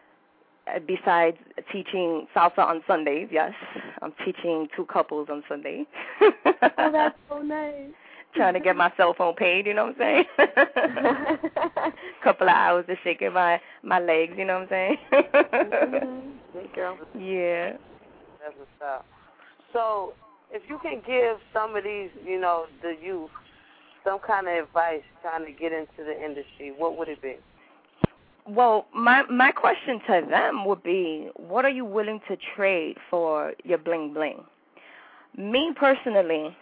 besides teaching salsa on Sundays, yes, I'm teaching two couples on Sunday. Oh, that's so nice. Trying to get my cell phone paid, you know what I'm saying? Couple of hours of shaking my my legs, you know what I'm saying? Mm-hmm. Good girl. Yeah. That's what's up. So, if you can give some of these, you know, the youth, some kind of advice trying to get into the industry, what would it be? Well, my my question to them would be, what are you willing to trade for your bling bling? Me personally,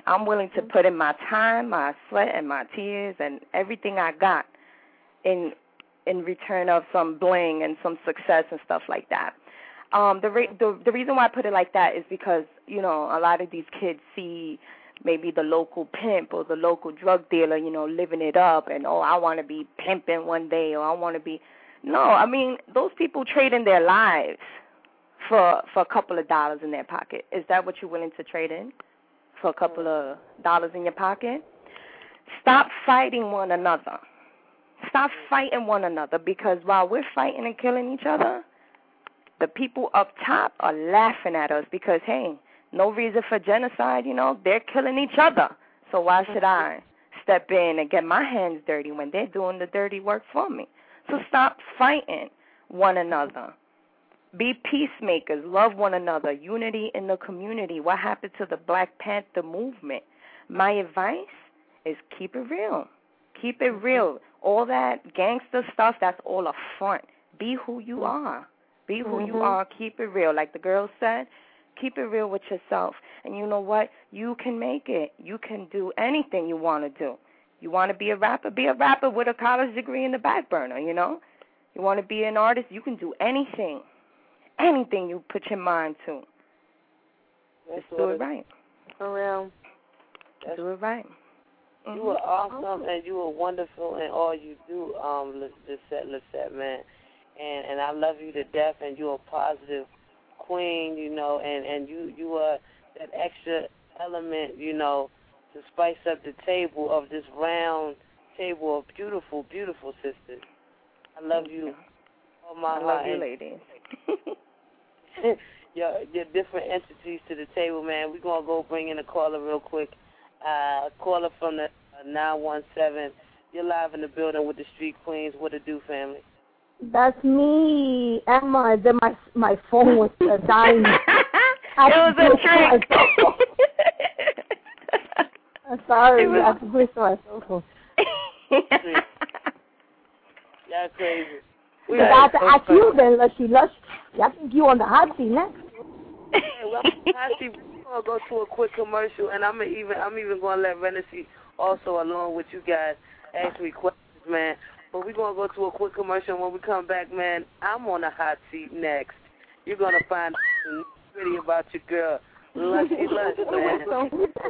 I'm willing to put in my time, my sweat, and my tears, and everything I got in in return of some bling and some success and stuff like that. Um, the, re- the the reason why I put it like that is because, you know, a lot of these kids see maybe the local pimp or the local drug dealer, you know, living it up, and, oh, I want to be pimping one day, or I want to be. No, I mean, those people trade in their lives for for a couple of dollars in their pocket. Is that what you're willing to trade in? For a couple of dollars in your pocket? Stop fighting one another. Stop fighting one another, because while we're fighting and killing each other, the people up top are laughing at us because, hey, no reason for genocide, you know, they're killing each other. So why should I step in and get my hands dirty when they're doing the dirty work for me? So stop fighting one another. Be peacemakers. Love one another. Unity in the community. What happened to the Black Panther movement? My advice is keep it real. Keep it real. All that gangster stuff, that's all a front. Be who you are. Be who mm-hmm. you are. Keep it real. Like the girl said, keep it real with yourself. And you know what? You can make it. You can do anything you want to do. You want to be a rapper? Be a rapper with a college degree in the back burner, you know? You want to be an artist? You can do anything. Anything you put your mind to. That's Just do it right. For real. That's do it right. You mm-hmm. are awesome, and you are wonderful in all you do, um, Lisette, Lisette, man. And and I love you to death, and you're a positive queen, you know, and, and you, you are that extra element, you know, to spice up the table of this round table of beautiful, beautiful sisters. I love you. Oh, my I love you, ladies. your, your different entities to the table, man. We're going to go bring in a caller real quick. Uh, caller from the uh, nine one seven. You're live in the building with the Street Queens. What it do, family? That's me, Emma. Then my my phone was uh, dying. It was a trick. I'm sorry, was... I have to push my cell phone. Y'all crazy. We got to ask you then, Lushy Lush. I think you on the hot seat next. Hey, well, hot seat. We're gonna go to a quick commercial, and I'm even I'm even gonna let Renaissance also, along with you guys, ask me questions, man. But we're gonna go to a quick commercial. And when we come back, man, I'm on the hot seat next. You're gonna find out pretty about your girl, Lushy Lush, man.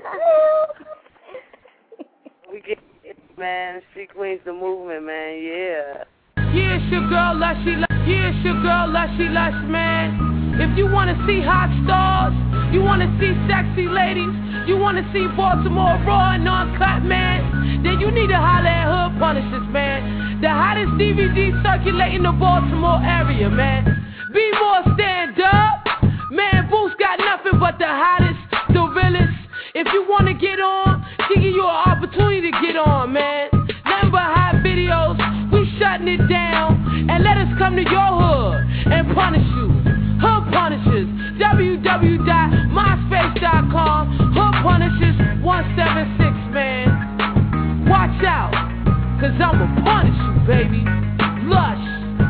We get it, man. Street Queens, the movement, man. Yeah. Yeah, it's your girl, Lushy Lush. Yeah, it's your girl, Lushy Lush, man. If you want to see hot stars, you want to see sexy ladies, you want to see Baltimore raw and uncut, man, then you need to holler at Hood Punishers, man. The hottest D V D circulating the Baltimore area, man. Be more stand up. Man, Boost got nothing but the hottest, the realest. If you want to get on, she give you an opportunity to get on, man. Nothing but hot videos. We shutting it down. And let us come to your hood and punish you. Hood Punishers, w w w dot myspace dot com, Hood Punishers one seven six, man. Watch out, cause I'ma punish you, baby. Lush.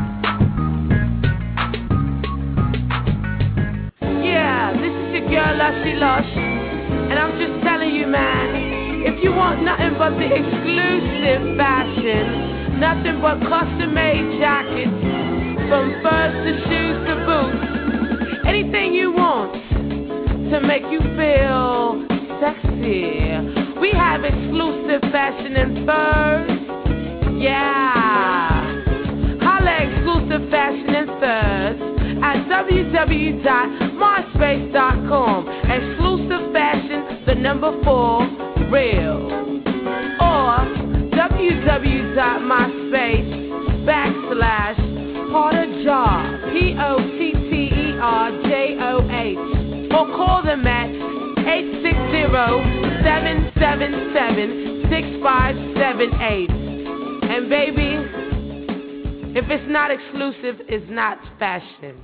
Yeah, this is your girl, Lushy Lush. And I'm just telling you, man, if you want nothing but the exclusive fashion, nothing but custom-made jackets, from furs to shoes to boots, anything you want to make you feel sexy. We have exclusive fashion in furs. Yeah. Holla exclusive fashion in furs at w w w dot myspace dot com. Exclusive fashion, the number four, real. Or w w w dot myspace backslash Potter Jar, P O T T E R J O H, or call them at eight six zero, seven seven seven, six five seven eight. And baby, if it's not exclusive, it's not fashion.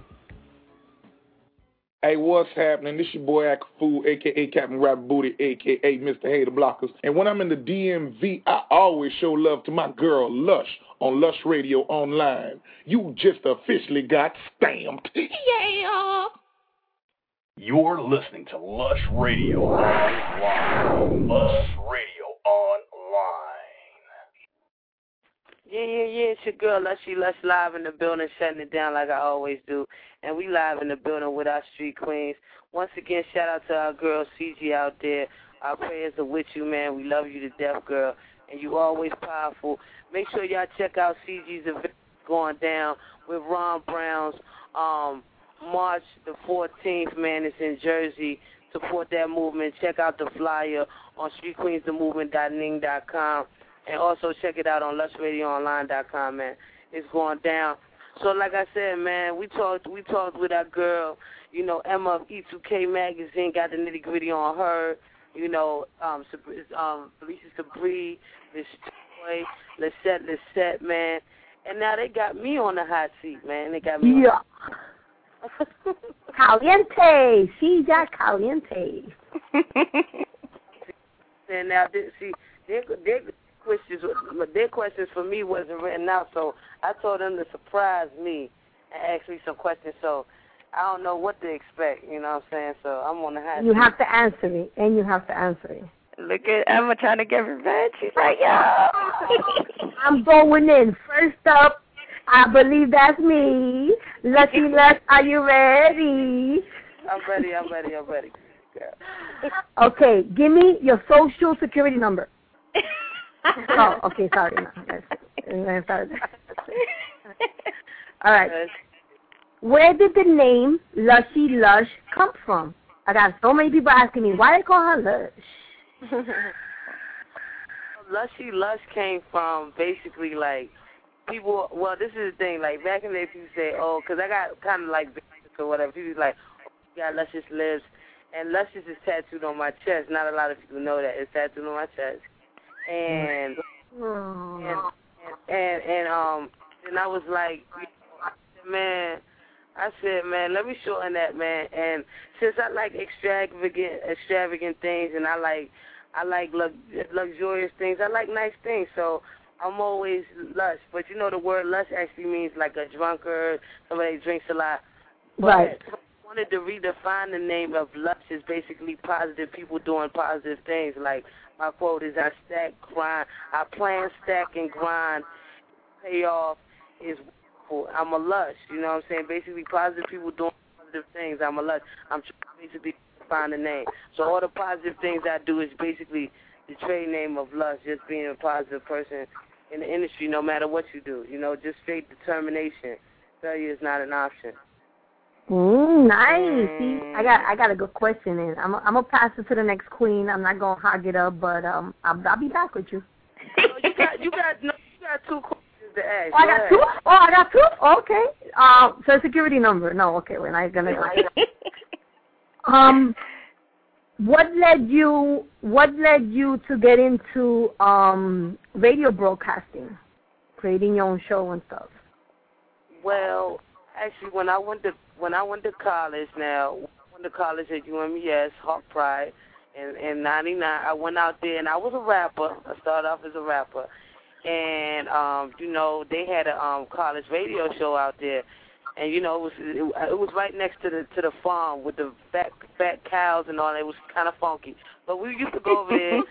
Hey, what's happening? This your boy Akafu, a k a. Captain Rabbit Booty, a k a. Mister Hater Blockers. And when I'm in the D M V, I always show love to my girl, Lush, on Lush Radio Online. You just officially got stamped. Yeah! You're listening to Lush Radio Online. Lush Radio Online. Yeah, yeah, yeah. It's your girl, Lushy Lush, live in the building, shutting it down like I always do. And we live in the building with our street queens. Once again, shout out to our girl, C G, out there. Our prayers are with you, man. We love you to death, girl. And you always powerful. Make sure y'all check out C G's event going down with Ron Brown's um, March the fourteenth, man. It's in Jersey. Support that movement. Check out the flyer on street queens the movement dot ning dot com. And also check it out on lush radio online dot com, man. It's going down. So like I said, man, we talked we talked with our girl, you know, Emma of E two K Magazine, got the nitty gritty on her, you know, um um Felicia Sabri, Miss Toy, Lisette, Lisette, man. And now they got me on the hot seat, man. They got me Yeah. Caliente. She got caliente. And now, see, their, their questions, their questions for me wasn't written out, so I told them to surprise me and ask me some questions. So I don't know what to expect. You know what I'm saying? So I'm on the hot You seat. have to answer me, and you have to answer me. Look at Emma trying to get revenge. She's like, yo. I'm going in. First up, I believe that's me. Lucky Lush, are you ready? I'm ready. I'm ready. I'm ready. Yeah. Okay, give me your social security number. Oh, okay, sorry. No, sorry. All right. Where did the name Lushy Lush come from? I got so many people asking me, why they call her Lush? Lushy Lush came from basically like people, well, this is the thing, like back in the day people say, oh, because I got kind of like or whatever, people like, oh, you got luscious lips, and luscious is tattooed on my chest. Not a lot of people know that. It's tattooed on my chest. And, and, and, and, and, um, and I was like, man, I said, man, let me shorten that, man. And since I like extravagant, extravagant things, and I like, I like lux- luxurious things, I like nice things, so I'm always lush. But you know, the word lush actually means like a drunkard, somebody who drinks a lot. But right. I wanted to redefine the name of lush as basically positive people doing positive things. Like my quote is, I stack, grind, I plan, stack, and grind. Payoff is I'm a lush, you know what I'm saying? Basically, positive people doing positive things. I'm a lush. I'm trying to basically find a name. So all the positive things I do is basically the trade name of lush, just being a positive person in the industry, no matter what you do. You know, just straight determination. Failure is not an option. Mm, nice. See, I got I got a good question in. I'm a, I'm gonna pass it to the next queen. I'm not gonna hog it up, but um, I'll, I'll be back with you. So you got you got no, you got two questions. To ask. Oh, I got two? Oh, I got two? Okay. Uh, so security number. No, okay, we're not going to. um, what led you, what led you to get into um, radio broadcasting, creating your own show and stuff? Well, actually, when I went to, when I went to college now, I went to college at U M E S, Hawk Pride, in, in ninety-nine, I went out there and I was a rapper. I started off as a rapper. And, um, you know, they had a um, college radio show out there. And, you know, it was it, it was right next to the to the farm with the fat, fat cows and all that. It was kind of funky. But we used to go over there.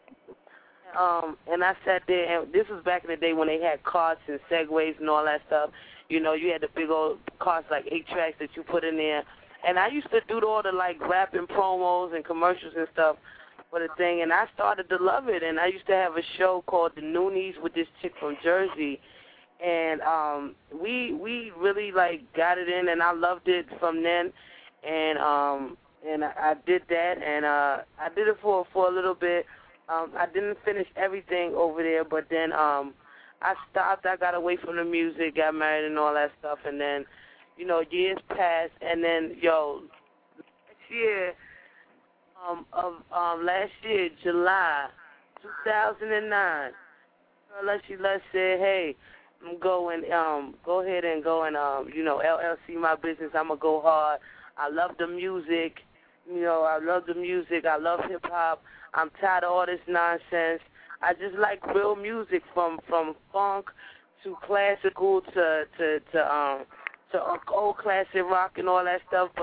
um, and I sat there, and this was back in the day when they had carts and Segways and all that stuff. You know, you had the big old carts, like eight tracks that you put in there. And I used to do all the, like, rapping promos and commercials and stuff for the thing, and I started to love it. And I used to have a show called The Noonies with this chick from Jersey, and um, we we really like got it in, and I loved it from then. And um, and I, I did that, and uh, I did it for for a little bit. Um, I didn't finish everything over there, but then um, I stopped. I got away from the music, got married, and all that stuff, and then you know years passed, and then yo, next year. Um, of um, last year, July two thousand nine, Girl Lushy Lush said, hey, I'm going, um, go ahead and go and, um, you know, L L C my business. I'm going to go hard. I love the music. You know, I love the music. I love hip-hop. I'm tired of all this nonsense. I just like real music from, from funk to classical to, to, to, um, to old classic rock and all that stuff, but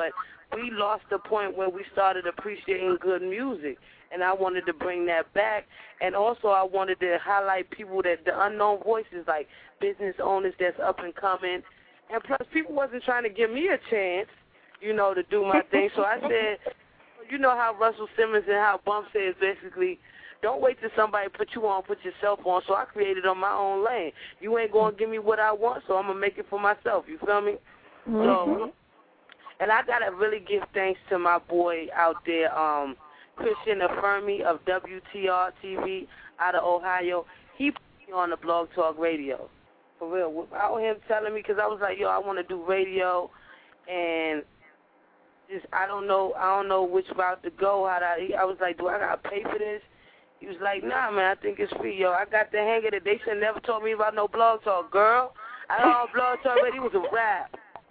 we lost the point where we started appreciating good music. And I wanted to bring that back. And also I wanted to highlight people that the unknown voices, like business owners that's up and coming. And plus, people wasn't trying to give me a chance, you know, to do my thing. So I said, you know how Russell Simmons and how Bump says basically, don't wait till somebody put you on, put yourself on. So I created on my own lane. You ain't going to give me what I want, so I'm going to make it for myself. You feel me? Mm-hmm. So, and I got to really give thanks to my boy out there, um, Christian Affirmi of W T R T V out of Ohio. He put me on the Blog Talk Radio. For real. Without him telling me, because I was like, yo, I want to do radio, and just I don't know I don't know which route to go. How to, I was like, do I got to pay for this? He was like, nah, man, I think it's free. Yo, I got the hang of it. They should never told me about no Blog Talk, girl. I don't know Blog Talk Radio. It was a rap.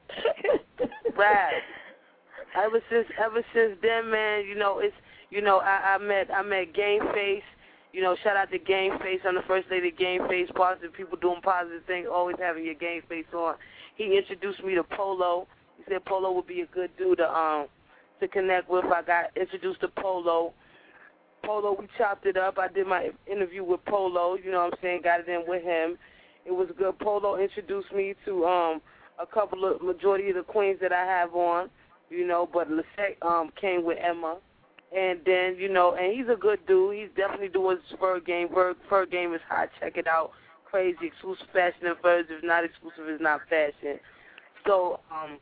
Rap. Ever since ever since then, man, you know, it's You know, I, I met I met Game Face. You know, shout out to Game Face. I'm the first lady of Game Face. Positive people doing positive things, always having your Game Face on. He introduced me to Polo. He said Polo would be a good dude to um to connect with. I got introduced to Polo. Polo, we chopped it up. I did my interview with Polo. You know what I'm saying? Got it in with him. It was good. Polo introduced me to um a couple of majority of the queens that I have on. You know, but Lisette um came with Emma. And then, you know, and he's a good dude. He's definitely doing his fur game. Fur, fur game is hot. Check it out. Crazy. Exclusive fashion and furs. If not exclusive, it's not fashion. So, um,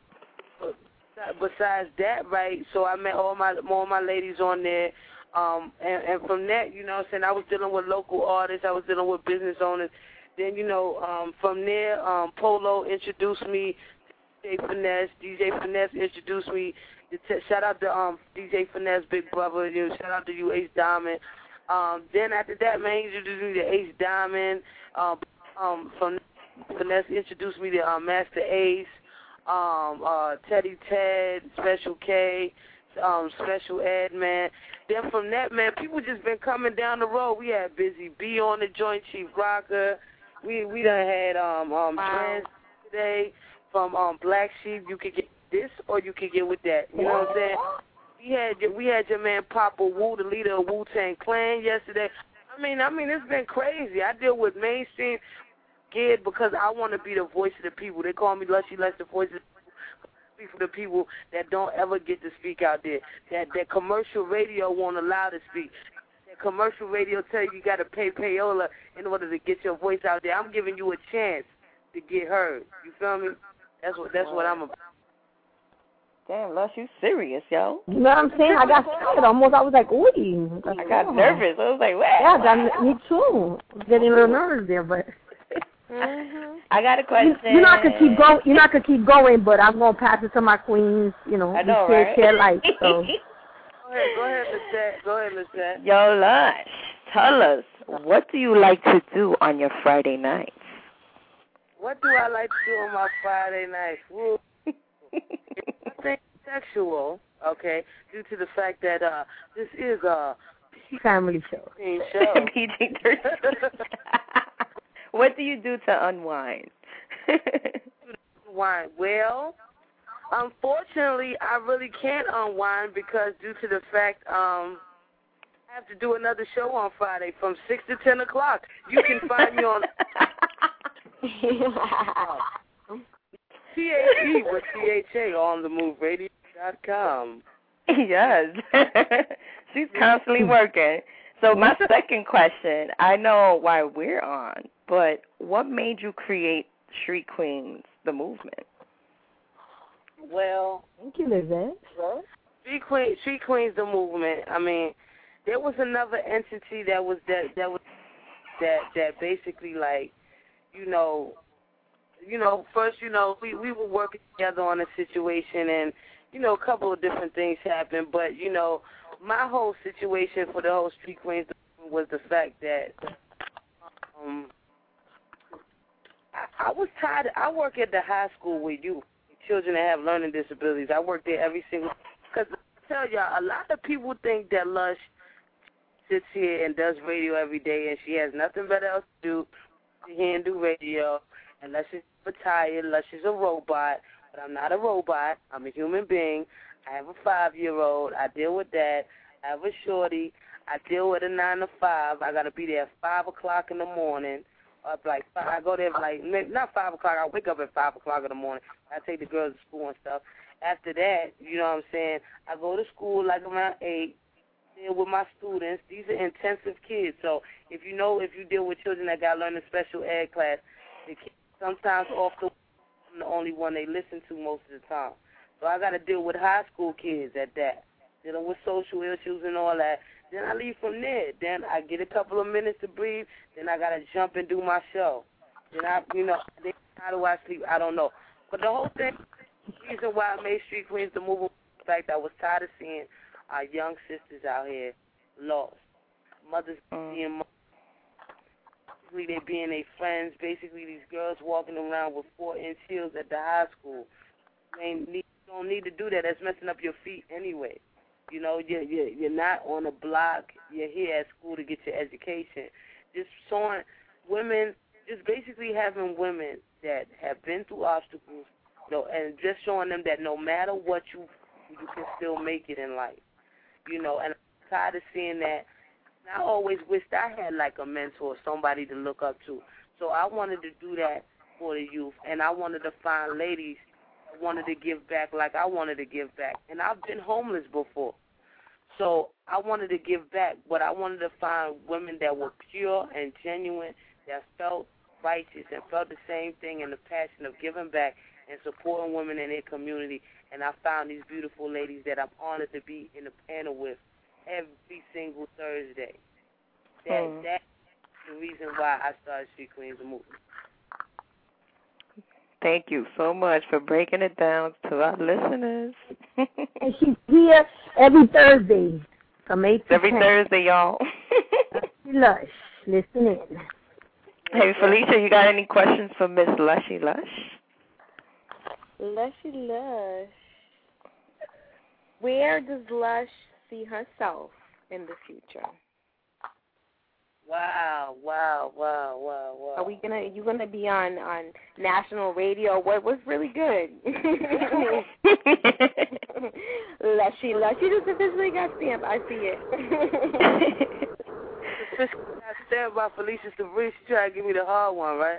besides that, right, so I met all my all my ladies on there. Um, and, and from that, you know what I'm saying, I was dealing with local artists. I was dealing with business owners. Then, you know, um, from there, um, Polo introduced me to D J Finesse. D J Finesse introduced me. Shout out to um, D J Finesse, Big Brother. You know, shout out to you, Ace Diamond. Um, then after that, man, he introduced me to Ace Diamond. Um, um, from Finesse introduced me to uh, Master Ace, um, uh, Teddy Ted, Special K, um, Special Ed, man. Then from that, man, people just been coming down the road. We had Busy B on the joint, Chief Rocker. We we done had um um wow. Trans today from um Black Sheep. You could get this or you can get with that. You know what I'm saying? We had we had your man Papa Wu, the leader of Wu-Tang Clan, yesterday. I mean, I mean, it's been crazy. I deal with mainstream kids because I want to be the voice of the people. They call me Lushy Lush, the voice of the people. Speak for the people that don't ever get to speak out there. That that commercial radio won't allow to speak. That commercial radio tell you you got to pay payola in order to get your voice out there. I'm giving you a chance to get heard. You feel me? That's what that's what I'm about. Damn, Lush, you serious, yo? You know what I'm saying? I got scared almost. I was like, ooh. I got oh. nervous. I was like, what? Yeah, got, me too. I was getting a little nervous there, but. mm-hmm. I got a question. You, you know I could keep going. You know I could keep going, but I'm gonna pass it to my queens. You know, I know, share, right? share life. So. Go ahead, go ahead, Lisette. Go ahead, Lisette. Yo, Lush, tell us, what do you like to do on your Friday nights? What do I like to do on my Friday nights? Woo. Nothing sexual, okay, due to the fact that uh, this is a family show. show. P G thirteen. What do you do to unwind? Unwind. Well, unfortunately, I really can't unwind because due to the fact um, I have to do another show on Friday from six to ten o'clock. You can find me on T H E with T H A on the move radio dot com. Yes. She's constantly working. So my second question, I know why we're on, but what made you create Street Queens, the movement? Well, thank you, Lizette. Street Queens, Street Queens, the movement. I mean, there was another entity that was that that was that that basically like, you know, you know, first, you know, we we were working together on a situation, and you know, a couple of different things happened, but you know, my whole situation for the whole Street Queens was the fact that um, I, I was tired. I work at the high school with youth, children that have learning disabilities. I work there every single. Because I tell y'all, a lot of people think that Lush sits here and does radio every day, and she has nothing better else to do. Sit here and do radio, and Lush is retired. Lush is a robot, but I'm not a robot. I'm a human being. I have a five-year-old. I deal with that. I have a shorty. I deal with a nine to five. I got to be there at five o'clock in the morning. Up like five, I go there like not five o'clock. I wake up at five o'clock in the morning. I take the girls to school and stuff. After that, you know what I'm saying, I go to school like around eight. Deal with my students. These are intensive kids. So if you know, if you deal with children that got learning special ed class, the kids sometimes off the I'm the only one they listen to most of the time. So I got to deal with high school kids at that, dealing with social issues and all that. Then I leave from there. Then I get a couple of minutes to breathe. Then I got to jump and do my show. Then I, you know, then how do I sleep? I don't know. But the whole thing, the reason why I made Street Queens the movement, the fact I was tired of seeing our young sisters out here lost. Mothers mm. being mothers. Basically, they being their friends. Basically, these girls walking around with four-inch heels at the high school. You need, don't need to do that. That's messing up your feet anyway. You know, you're, you're, you're not on a block. You're here at school to get your education. Just showing women, just basically having women that have been through obstacles, you know, and just showing them that no matter what you you can still make it in life. You know, and I'm tired of seeing that. I always wished I had like a mentor, somebody to look up to. So I wanted to do that for the youth, and I wanted to find ladies that wanted to give back like I wanted to give back. And I've been homeless before. So I wanted to give back, but I wanted to find women that were pure and genuine, that felt righteous and felt the same thing and the passion of giving back and supporting women in their community. And I found these beautiful ladies that I'm honored to be in the panel with every single Thursday. That, mm. That's the reason why I started Street Queens the movement. Thank you so much for breaking it down to our listeners. And she's here every Thursday from eight to every ten. Thursday, y'all. Lush, listen in. Hey, Felicia, you got any questions for Miss Lushy Lush? Lushy Lush. Where does Lush see herself in the future? Wow, wow, wow, wow, wow. Are we gonna? You gonna be on on national radio? What was really good? Lushy, Lushy just officially got stamped. I see it. Officially got stamped by Felicia Sabri. She tried to give me the hard one, right?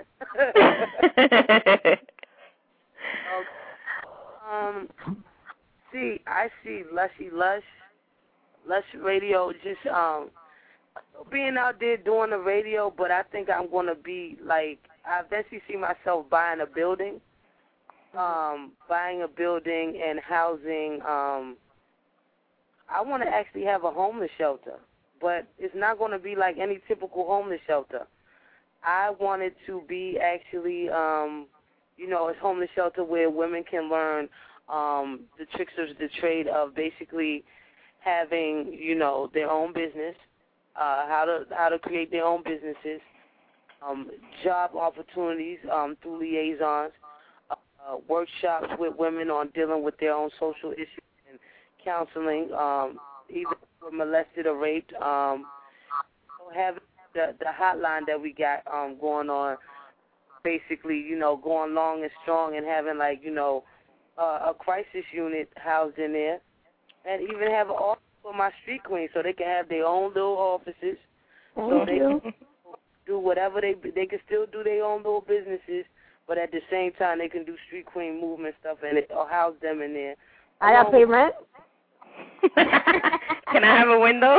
um, see, I see Lushy Lush, Lush Radio just um. being out there doing the radio, but I think I'm going to be, like, I eventually see myself buying a building, um, buying a building and housing. Um, I want to actually have a homeless shelter, but it's not going to be like any typical homeless shelter. I want it to be actually, um, you know, a homeless shelter where women can learn um, the tricks of the trade of basically having, you know, their own business, Uh, how to how to create their own businesses, um, job opportunities um, through liaisons, uh, workshops with women on dealing with their own social issues and counseling, um, either molested or raped. Um, so having the the hotline that we got um, going on, basically, you know, going long and strong and having like you know uh, a crisis unit housed in there, and even have an office for my street queens, so they can have their own little offices, Thank so they you. can do whatever they they can still do their own little businesses, but at the same time they can do street queen movement stuff and it, or house them in there. I gotta pay rent. Can I have a window?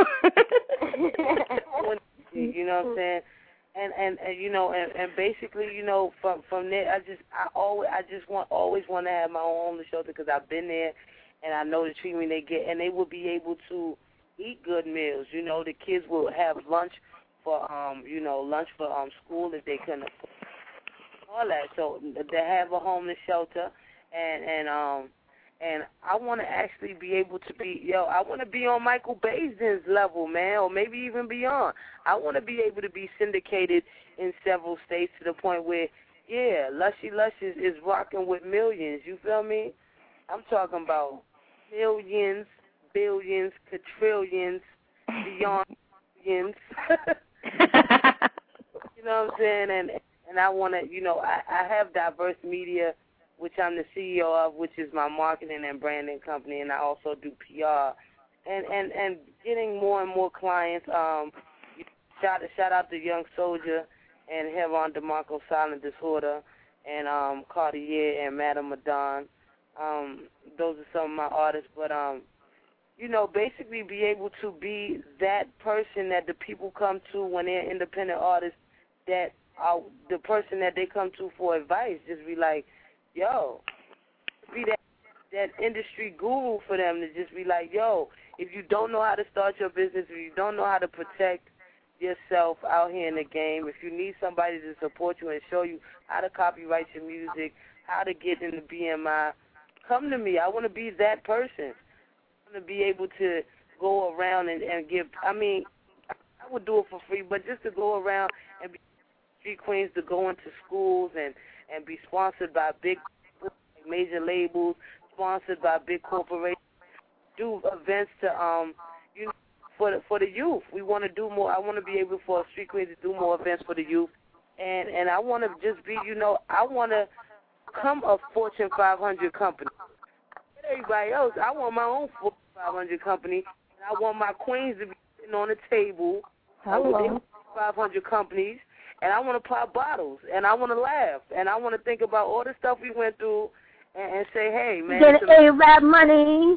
You know what I'm saying? And and, and you know and, and basically you know from from there I just I always I just want always want to have my own homeless shelter because I've been there. And I know the treatment they get, and they will be able to eat good meals. You know, the kids will have lunch for, um, you know, lunch for um school if they couldn't afford all that. So they have a homeless shelter, and and um and I want to actually be able to be, yo, I want to be on Michael Baisden's level, man, or maybe even beyond. I want to be able to be syndicated in several states to the point where, yeah, Lushy Lush is, is rocking with millions. You feel me? I'm talking about millions, billions, quadrillions, beyond billions. You know what I'm saying? And and I want to, you know, I, I have diverse media which I'm the C E O of, which is my marketing and branding company, and I also do P R. And and, and getting more and more clients. Um, shout shout out to Young Soldier and Heron DeMarco Silent Disorder and um, Cartier and Madame Madon. Um, those are some of my artists, but um, you know, basically be able to be that person that the people come to when they're independent artists, that are the person that they come to for advice. Just be like, yo, be that that industry guru for them to just be like, yo, if you don't know how to start your business, if you don't know how to protect yourself out here in the game, if you need somebody to support you and show you how to copyright your music, how to get in the B M I, come to me. I want to be that person. I want to be able to go around and, and give, I mean, I would do it for free, but just to go around and be street queens, to go into schools and, and be sponsored by big major labels, sponsored by big corporations, do events to, um, you know, for the, for the youth. We want to do more. I want to be able for street queens to do more events for the youth. And, and I want to just be, you know, I want to become a Fortune five hundred company. Everybody else, I want my own Fortune five hundred company, and I want my queens to be sitting on the table with five hundred companies, and I want to pop bottles, and I want to laugh, and I want to think about all the stuff we went through, and, and say, hey, man. Get A-Rap money.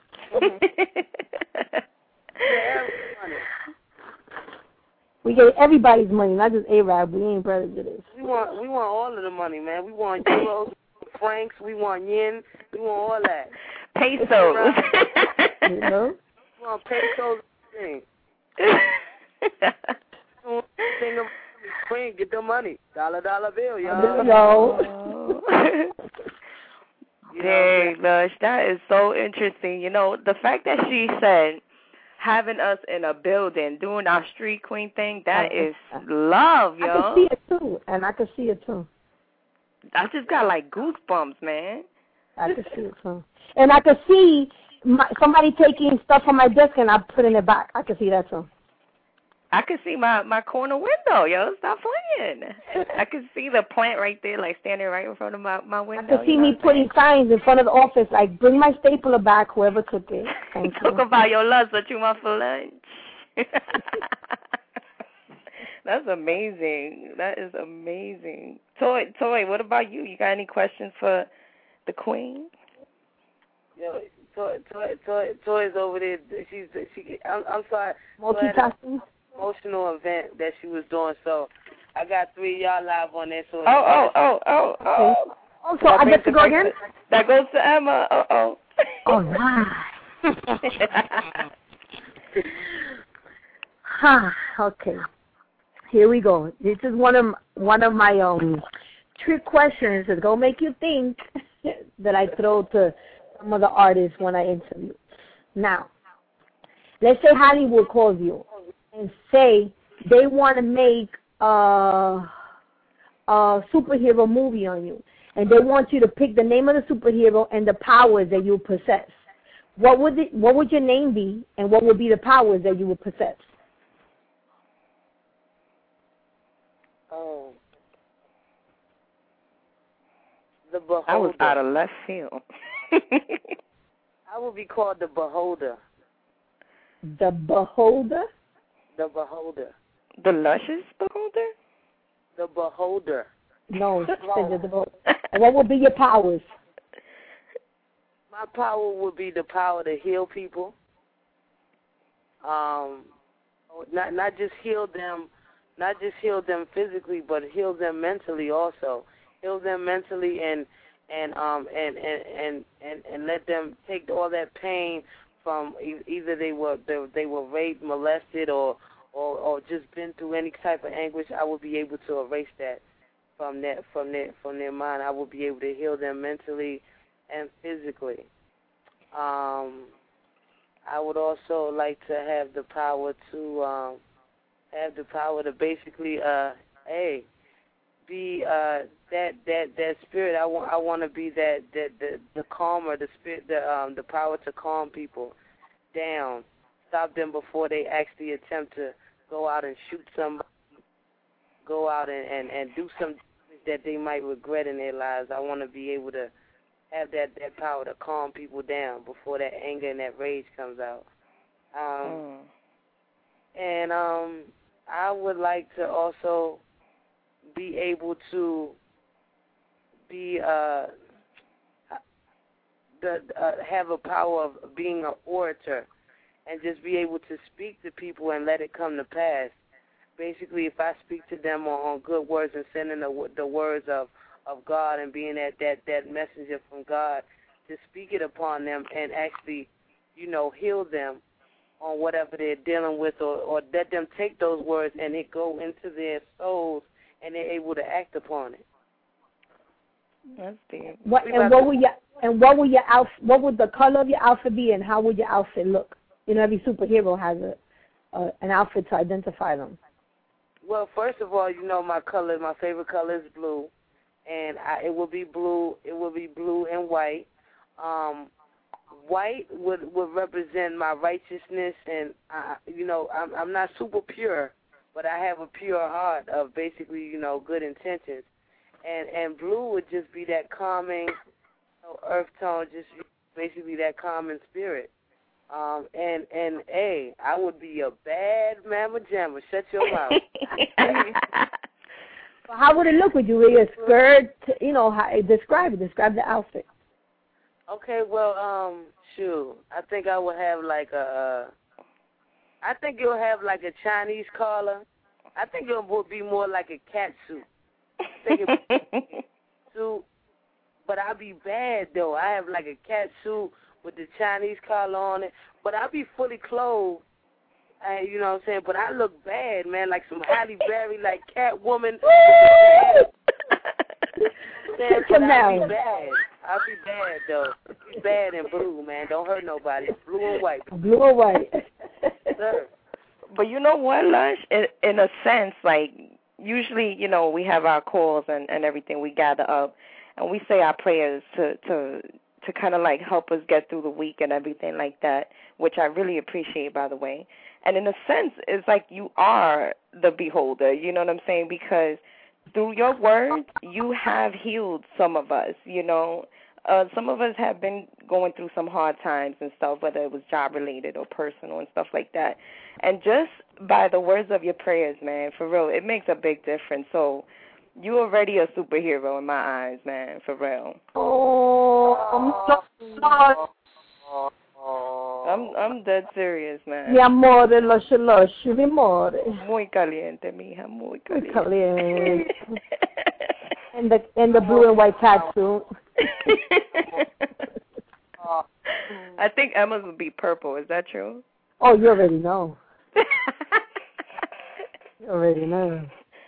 We get everybody's money, not just A-Rap. We ain't brothers to this. We want, we want all of the money, man. We want euros, francs, we want yen, we want all that. Pesos. You know? We want pesos. Thing. Thing of Queen, get the money. Dollar, dollar bill, y'all. No. Dang, Lush, that is so interesting. You know, the fact that she said having us in a building, doing our street queen thing, that I, is love, yo. I can see it, too, and I can see it, too. I just got, like, goosebumps, man. I can see it, too. And I can see my, somebody taking stuff from my desk and I'm putting it back. I can see that, too. I can see my, my corner window, yo. Stop playing. I can see the plant right there, like, standing right in front of my, my window. I can see me putting signs in front of the office, like, bring my stapler back, whoever took it. Thank Talk you. about your lunch, what you want for lunch. That's amazing. That is amazing. Toy, Toy, what about you? You got any questions for the queen? Yo, Toy, Toy, Toy, Toy's over there. She's, she. I'm, I'm sorry. Multitasking. Emotional event that she was doing, so I got three of y'all live on there. So oh, oh, oh, oh, oh. Oh, so I get to go again? That goes to Emma. Uh oh. All right. Huh. Okay. Here we go. This is one of one of my um trick questions that's gonna make you think that I throw to some of the artists when I interview. Now, let's say Hollywood calls you and say they want to make a, a superhero movie on you, and they want you to pick the name of the superhero and the powers that you possess. What would it, what would your name be, and what would be the powers that you would possess? Oh, the Beholder. I was out of left field. I would be called the Beholder. The Beholder? The Beholder. The luscious Beholder? The Beholder. No. the, the, the, what would be your powers? My power would be the power to heal people. Um, not not just heal them, not just heal them physically, but heal them mentally also. Heal them mentally and and um and and and and, and let them take all that pain from either they were they, they were raped, molested, or, or or just been through any type of anguish. I would be able to erase that from that from their from their mind. I would be able to heal them mentally and physically. Um, I would also like to have the power to um, have the power to basically, uh, hey, be uh, that that that spirit. I want I want to be that that the the calmer, the spirit, the um the power to calm people down, stop them before they actually attempt to go out and shoot somebody, go out and, and, and do some that they might regret in their lives. I want to be able to have that, that power to calm people down before that anger and that rage comes out. Um, mm. And um, I would like to also be able to be uh, the uh, have a power of being an orator and just be able to speak to people and let it come to pass. Basically, if I speak to them on, on good words and sending the, the words of, of God and being that, that, that messenger from God, to speak it upon them and actually, you know, heal them on whatever they're dealing with, or, or let them take those words and it go into their souls and they're able to act upon it. That's deep. What and what would your and what would your outfit? What would the color of your outfit be, and how would your outfit look? You know, every superhero has a uh, an outfit to identify them. Well, first of all, you know my color. My favorite color is blue, and I, it will be blue. It will be blue and white. Um, white would would represent my righteousness, and I, you know, I'm I'm not super pure, but I have a pure heart of basically, you know, good intentions. And and blue would just be that calming, you know, earth tone, just basically that calming spirit. Um, and and A, I would be a bad mamma jamma. Shut your mouth. Well, how would it look? Would you wear a skirt? You know, how, describe it. Describe the outfit. Okay, well, um, shoot, I think I would have like a. Uh, I think you'll have like a Chinese collar. I think it would be more like a cat suit. I think it suit, but I'll be bad though. I have like a cat suit with the Chinese collar on it, but I'll be fully clothed. And you know what I'm saying? But I look bad, man, like some Halle Berry, like Catwoman. But I'll be bad. I'll be bad though. Be bad in blue, man. Don't hurt nobody. Blue and white. Blue and white. Sir. But you know what, Lush? In, in a sense, like, usually, you know, we have our calls and, and everything. We gather up and we say our prayers to to to kind of like help us get through the week and everything like that, which I really appreciate, by the way. And in a sense, it's like you are the beholder, you know what I'm saying? Because through your words, you have healed some of us, you know. Uh, some of us have been going through some hard times and stuff, whether it was job-related or personal and stuff like that. And just by the words of your prayers, man, for real, it makes a big difference. So you're already a superhero in my eyes, man, for real. Oh, I'm so sorry. I'm I'm dead serious, man. Mi amore, lush, lush, mi amore. Muy caliente, mija, muy caliente. Muy caliente. and the and the blue and white cat suit. I think Emma's would be purple. Is that true? Oh, you already know. You already know.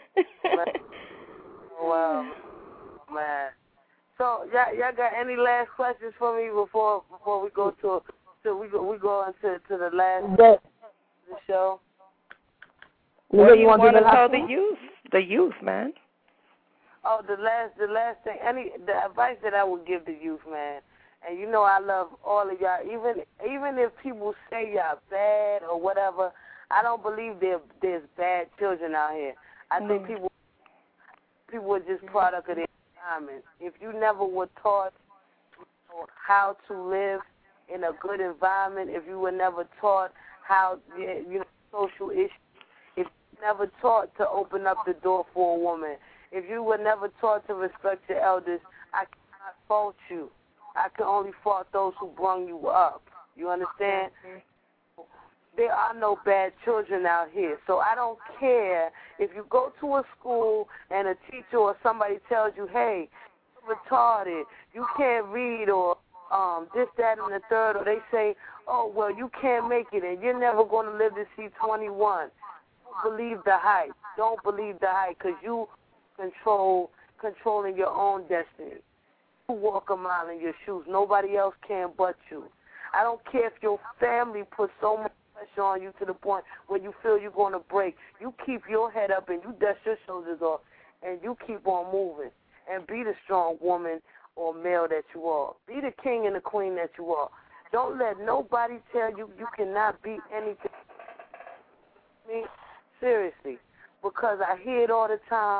Wow, man. So, y'all, y'all got any last questions for me before before we go to to we go we go into to the last the, the show? What do you want to the tell last the one? youth? The youth, man. Oh, the last the last thing. Any the advice that I would give the youth, man. And you know I love all of y'all. Even even if people say y'all bad or whatever, I don't believe there there's bad children out here. I mm. think people people are just product of their environment. If you never were taught how to live in a good environment, if you were never taught how, you know, social issues, if you were never taught to open up the door for a woman, if you were never taught to respect your elders, I cannot fault you. I can only fault those who brung you up. You understand? There are no bad children out here. So I don't care if you go to a school and a teacher or somebody tells you, hey, you're retarded, you can't read, or um, this, that, and the third, or they say, oh, well, you can't make it and you're never going to live to see twenty-one. Don't believe the hype. Don't believe the hype, because you control controlling your own destiny. You walk a mile in your shoes. Nobody else can but you. I don't care if your family puts so much pressure on you to the point where you feel you're going to break. You keep your head up and you dust your shoulders off and you keep on moving and be the strong woman or male that you are. Be the king and the queen that you are. Don't let nobody tell you you cannot be anything. I mean, seriously, because I hear it all the time,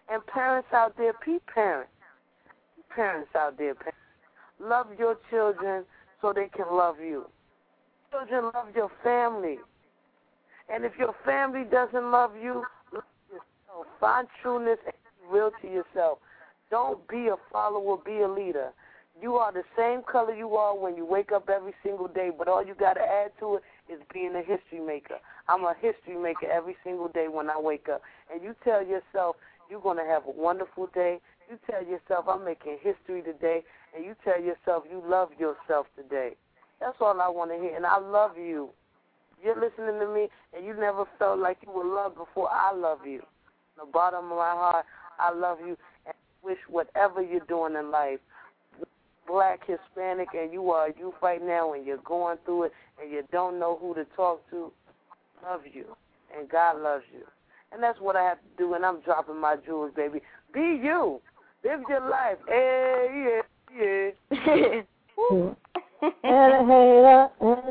And parents out there, be parents. Parents out there, parents. Love your children so they can love you. Children love your family. And if your family doesn't love you, love yourself. Find trueness and be real to yourself. Don't be a follower, be a leader. You are the same color you are when you wake up every single day, but all you got to add to it is being a history maker. I'm a history maker every single day when I wake up. And you tell yourself you're going to have a wonderful day. You tell yourself I'm making history today, and you tell yourself you love yourself today. That's all I want to hear, and I love you. You're listening to me, and you never felt like you were loved before. I love you. From the bottom of my heart, I love you, and wish whatever you're doing in life, Black, Hispanic, and you are youth right now, and you're going through it, and you don't know who to talk to, love you, and God loves you. And that's what I have to do, and I'm dropping my jewels, baby. Be you. Live your life. Hey, yeah, yeah. And a hater.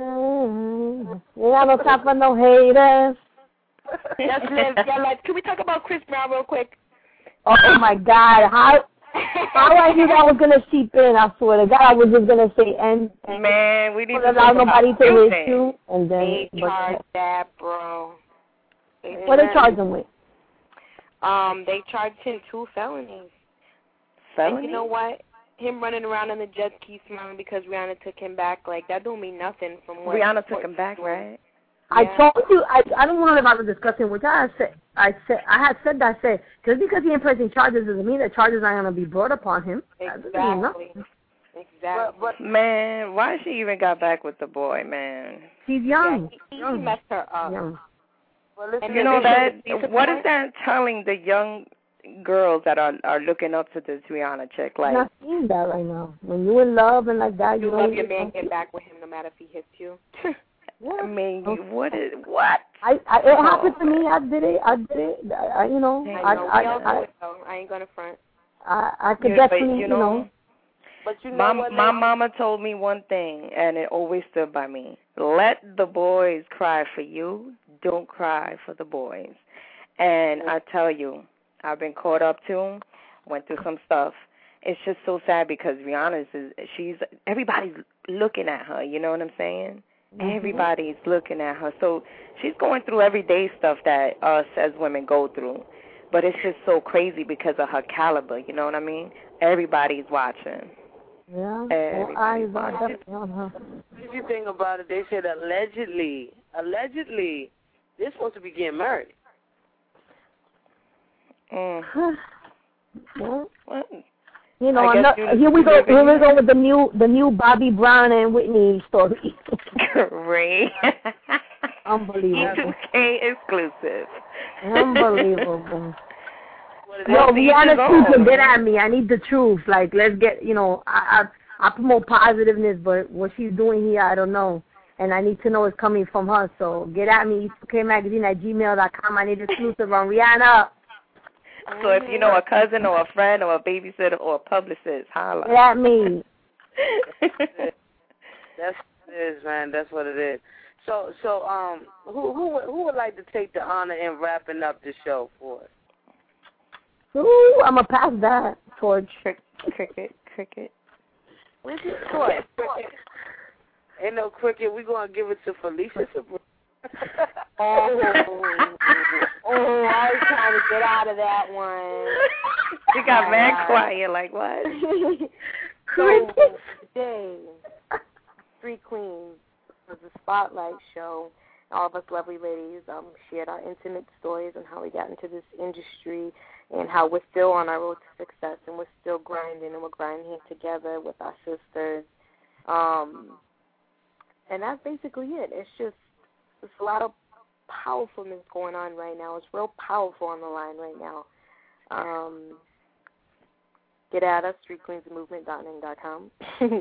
Mm, you got no time for no haters. Yes, Liv. Yeah, like, can we talk about Chris Brown real quick? Oh, oh my God. How how I knew that was going to seep in, I swear to God, I was just going to say, and, and man, we need to allow nobody to listen. hit you. And then, They charged that, bro. They what they charge him with? Um, they charged him two felonies. Felony? And you know what? Him running around in the jet ski smiling because Rihanna took him back, like, that don't mean nothing from what Rihanna took him back, right? I Yeah. told you, I I don't want to about the discussion, which I said, I said, I had said that, I said, just because he ain't pressing charges doesn't mean that charges are going to be brought upon him. That doesn't mean Exactly. nothing. Exactly. But, but Man, why she even got back with the boy, man? She's young. Yeah, he, he young. messed her up. young. well, listen, And You know then that? What is that telling the young girls that are are looking up to this Rihanna chick? I'm Like, not seeing that right now. When you in love and like that, you, You don't love your even- man, get back with him no matter if he hits you. Yeah. I mean, what is what? I, I it happened to me. I did it. I did it. I, I you know. I know. I we all I, know it, though. I ain't going to front. I I could Yeah, but, definitely you you know, know. but you know My what? my lady? mama told me one thing, and it always stood by me. Let the boys cry for you. Don't cry for the boys. And I tell you, I've been caught up to him. Went through some stuff. It's just so sad because Rihanna is she's everybody's looking at her. You know what I'm saying? Mm-hmm. Everybody's looking at her. So she's going through everyday stuff that us as women go through. But it's just so crazy because of her caliber, you know what I mean? Everybody's watching. Yeah. All Everybody's eyes are watching. definitely on her. If you think about it, they said allegedly, allegedly, they're supposed to be getting married. Mm. Well, Well, you know, I I'm guess not, you- here we you go. live in- Here we go with the new, the new Bobby Brown and Whitney story. Great. Unbelievable. E two K exclusive. Unbelievable. What is Yo, that? Rihanna, people get at me. I need the truth. Like, let's get, you know, I, I I promote positiveness, but what she's doing here, I don't know. And I need to know it's coming from her. So get at me, E two K magazine at gmail dot com. I need exclusive on Rihanna. So if you know a cousin or a friend or a babysitter or a publicist, holla. Get at me. That's what it is, man. That's what it is. So, so, um, who who would- who would like to take the honor in wrapping up the show for us? Ooh, I'm going to pass that torch. Cricket, cricket. Where's your toy? Ain't no cricket. We're going to give it to Felicia Sabrina. Oh, oh, I was trying to get out of that one. She got mad quiet, like what? So today, Street Queens was a spotlight show. All of us lovely ladies um, shared our intimate stories on how we got into this industry and how we're still on our road to success and we're still grinding and we're grinding together with our sisters. Um, and that's basically it. It's just there's a lot of powerfulness going on right now. It's real powerful on the line right now. Um, get at us, street queens movement dot ning dot com,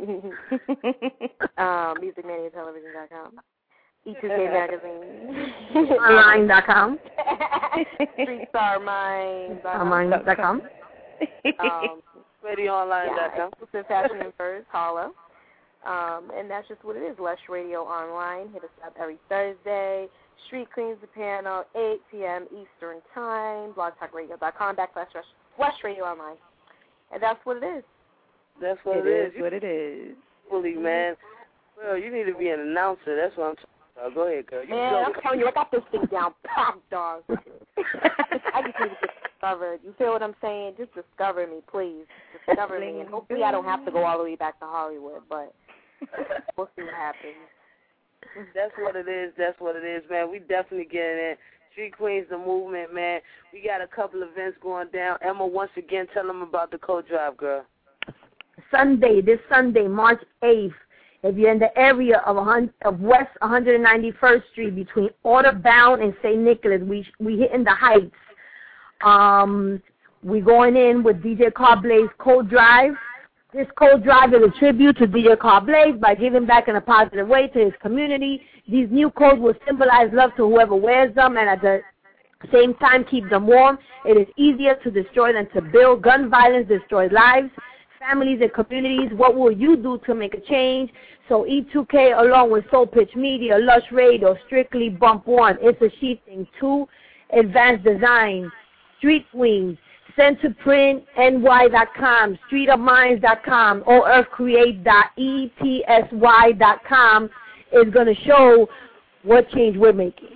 um, music mania television dot com, E two K magazine, online dot com, street star mind online dot com, um, radio online dot com, yeah, exclusive fashion and furs, holla. Um, and that's just what it is. Lush Radio Online. Hit us up every Thursday. Street Queens the panel, eight p.m. Eastern Time. blog talk radio dot com backslash Lush Radio Online. And that's what it is. That's what it it is. is. What it is. Fully, man. Well, you need to be an announcer. That's what I'm talking about. Go ahead, girl. You Man, go. I'm telling you, I got this thing down packed, dog. I just need to get discovered. You feel what I'm saying? Just discover me, please. Discover me. And hopefully I don't have to go all the way back to Hollywood, but we'll see what happens. That's what it is. That's what it is, man. We definitely getting it. Street Queens, the movement, man. We got a couple events going down. Emma, once again, tell them about the co-drive, girl. Sunday, this Sunday, March eighth, if you're in the area of, of West one ninety-first Street between Orderbound and Saint Nicholas, we we hitting the Heights. Um, we going in with D J Car Blaze Code Drive. This Code Drive is a tribute to D J Car Blaze by giving back in a positive way to his community. These new codes will symbolize love to whoever wears them and at the same time keep them warm. It is easier to destroy than to build. Gun violence destroys lives, families, and communities. What will you do to make a change? So E two K along with Soul Pitch Media, Lush Radio, Strictly Bump One, It's a She Thing two, Advanced Design, Street Queens, Centerprint N Y dot com, Street of Minds dot com, O Earth Create dot E T S Y dot com is going to show what change we're making.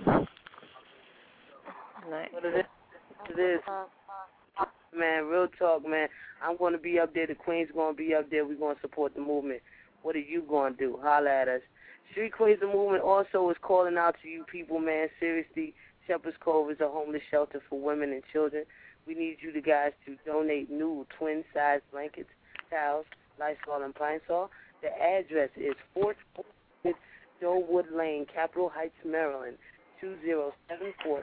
Nice. What it is, it is. Man, real talk, man. I'm going to be up there. The Queen's going to be up there. We're going to support the movement. What are you going to do? Holla at us. Street Queens, the movement also is calling out to you people, man. Seriously, Shepherd's Cove is a homeless shelter for women and children. We need you to guys to donate new twin-size blankets, towels, Lysol, and Pine Sol. The address is four hundred Doewood Lane, Capitol Heights, Maryland, two zero seven four.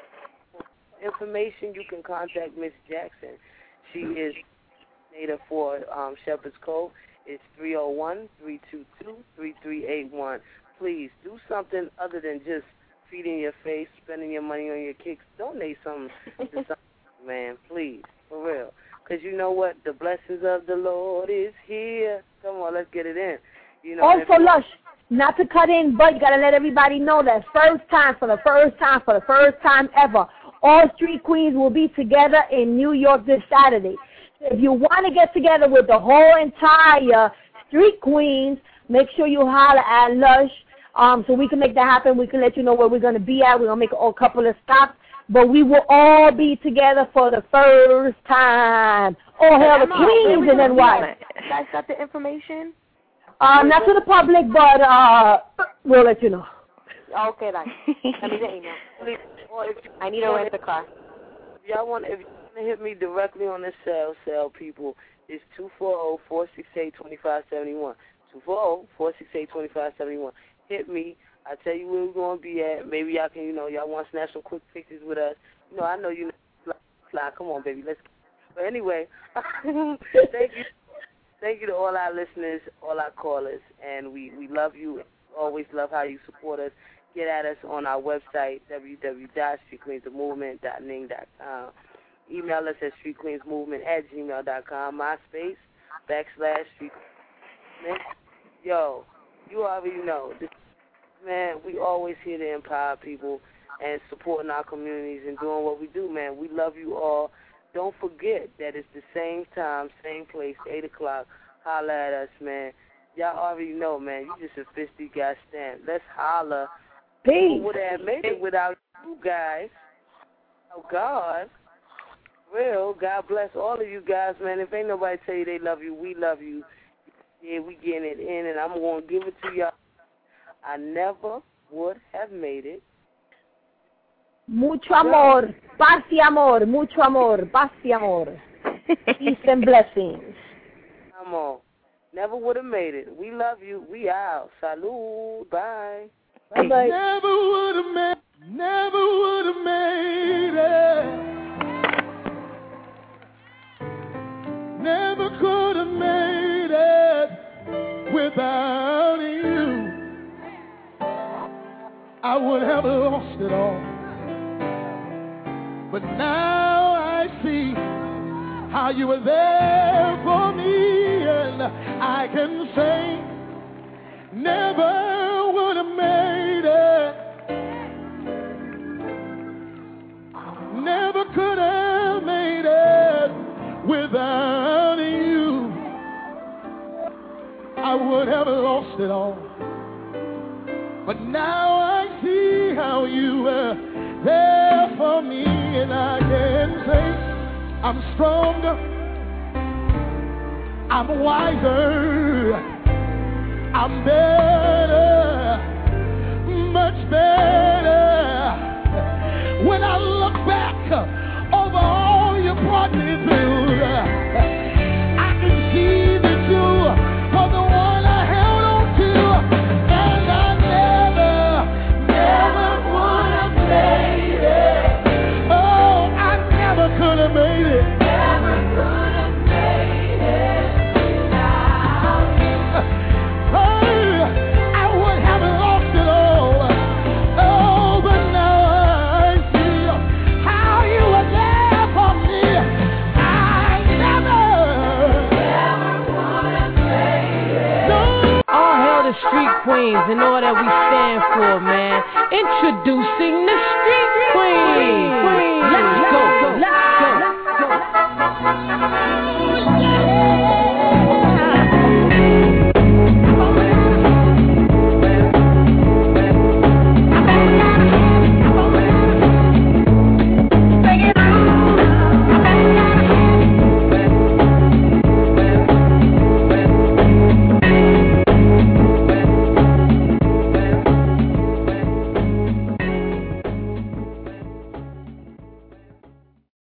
For information, you can contact Miss Jackson. She is native for um, Shepherd's Cove. It's three oh one, three two two, three three eight one. Please do something other than just feeding your face, spending your money on your kicks. Donate something to something, man, please, for real. Because you know what? The blessings of the Lord is here. Come on, let's get it in. You know, also, Lush, not to cut in, but you got to let everybody know that first time, for the first time, for the first time ever, all Street Queens will be together in New York this Saturday. So if you want to get together with the whole entire Street Queens, make sure you holler at Lush um, so we can make that happen. We can let you know where we're going to be at. We're going to make a couple of stops. But we will all be together for the first time. Oh, hell, the Queens and then what? You guys got the information? Um, not to the public, but uh, we'll let you know. Okay, then. Send me the email. I need a rent the car. If y'all want, if you want to hit me directly on the cell, cell people, it's two four zero, four six eight, two five seven one. two four zero, four six eight, two five seven one. Hit me. I tell you where we're going to be at. Maybe y'all can, you know, y'all want to snap some quick pictures with us. You know, I know you know, fly. Come on, baby. Let's go. But anyway, thank you. Thank you to all our listeners, all our callers, and we, we love you. Always love how you support us. Get at us on our website, w w w dot street queens the movement dot ning dot com. Email us at street queens movement at gmail dot com. MySpace, backslash street. Yo, you already know. This, man, we always here to empower people and supporting our communities and doing what we do, man. We love you all. Don't forget that it's the same time, same place, eight o'clock. Holla at us, man. Y'all already know, man. You just a fifty guy stamp. Let's holla. People would have made it without you guys. Oh, God. Real. God bless all of you guys, man. If ain't nobody tell you they love you, we love you. Yeah, we getting it in, and I'm going to give it to y'all. I never would have made it. Mucho amor, paz y amor, mucho amor, paz y amor. Peace and blessings. Come on. Never would have made it. We love you. We out. Salud. Bye. Bye bye. Never would have made, never would have made it. Never could have made it without you. I would have lost it all. But now I see how you were there for me, and I can say never would have made it. Never could have made it all. But now I see how you were there for me, and I can say I'm stronger, I'm wiser, I'm better, much better. When I look back over all you brought me through, I can see that you were the one I held on to, and I never, never would have made it. Oh, I never could have made it. Never could have made it without you. Oh, I would have lost it all. Oh, but now I see how you were there for me. I never, never would have made it. No. All hail the street queens and all that we stand for, man. Introducing the street queens. Let's go. Let's go.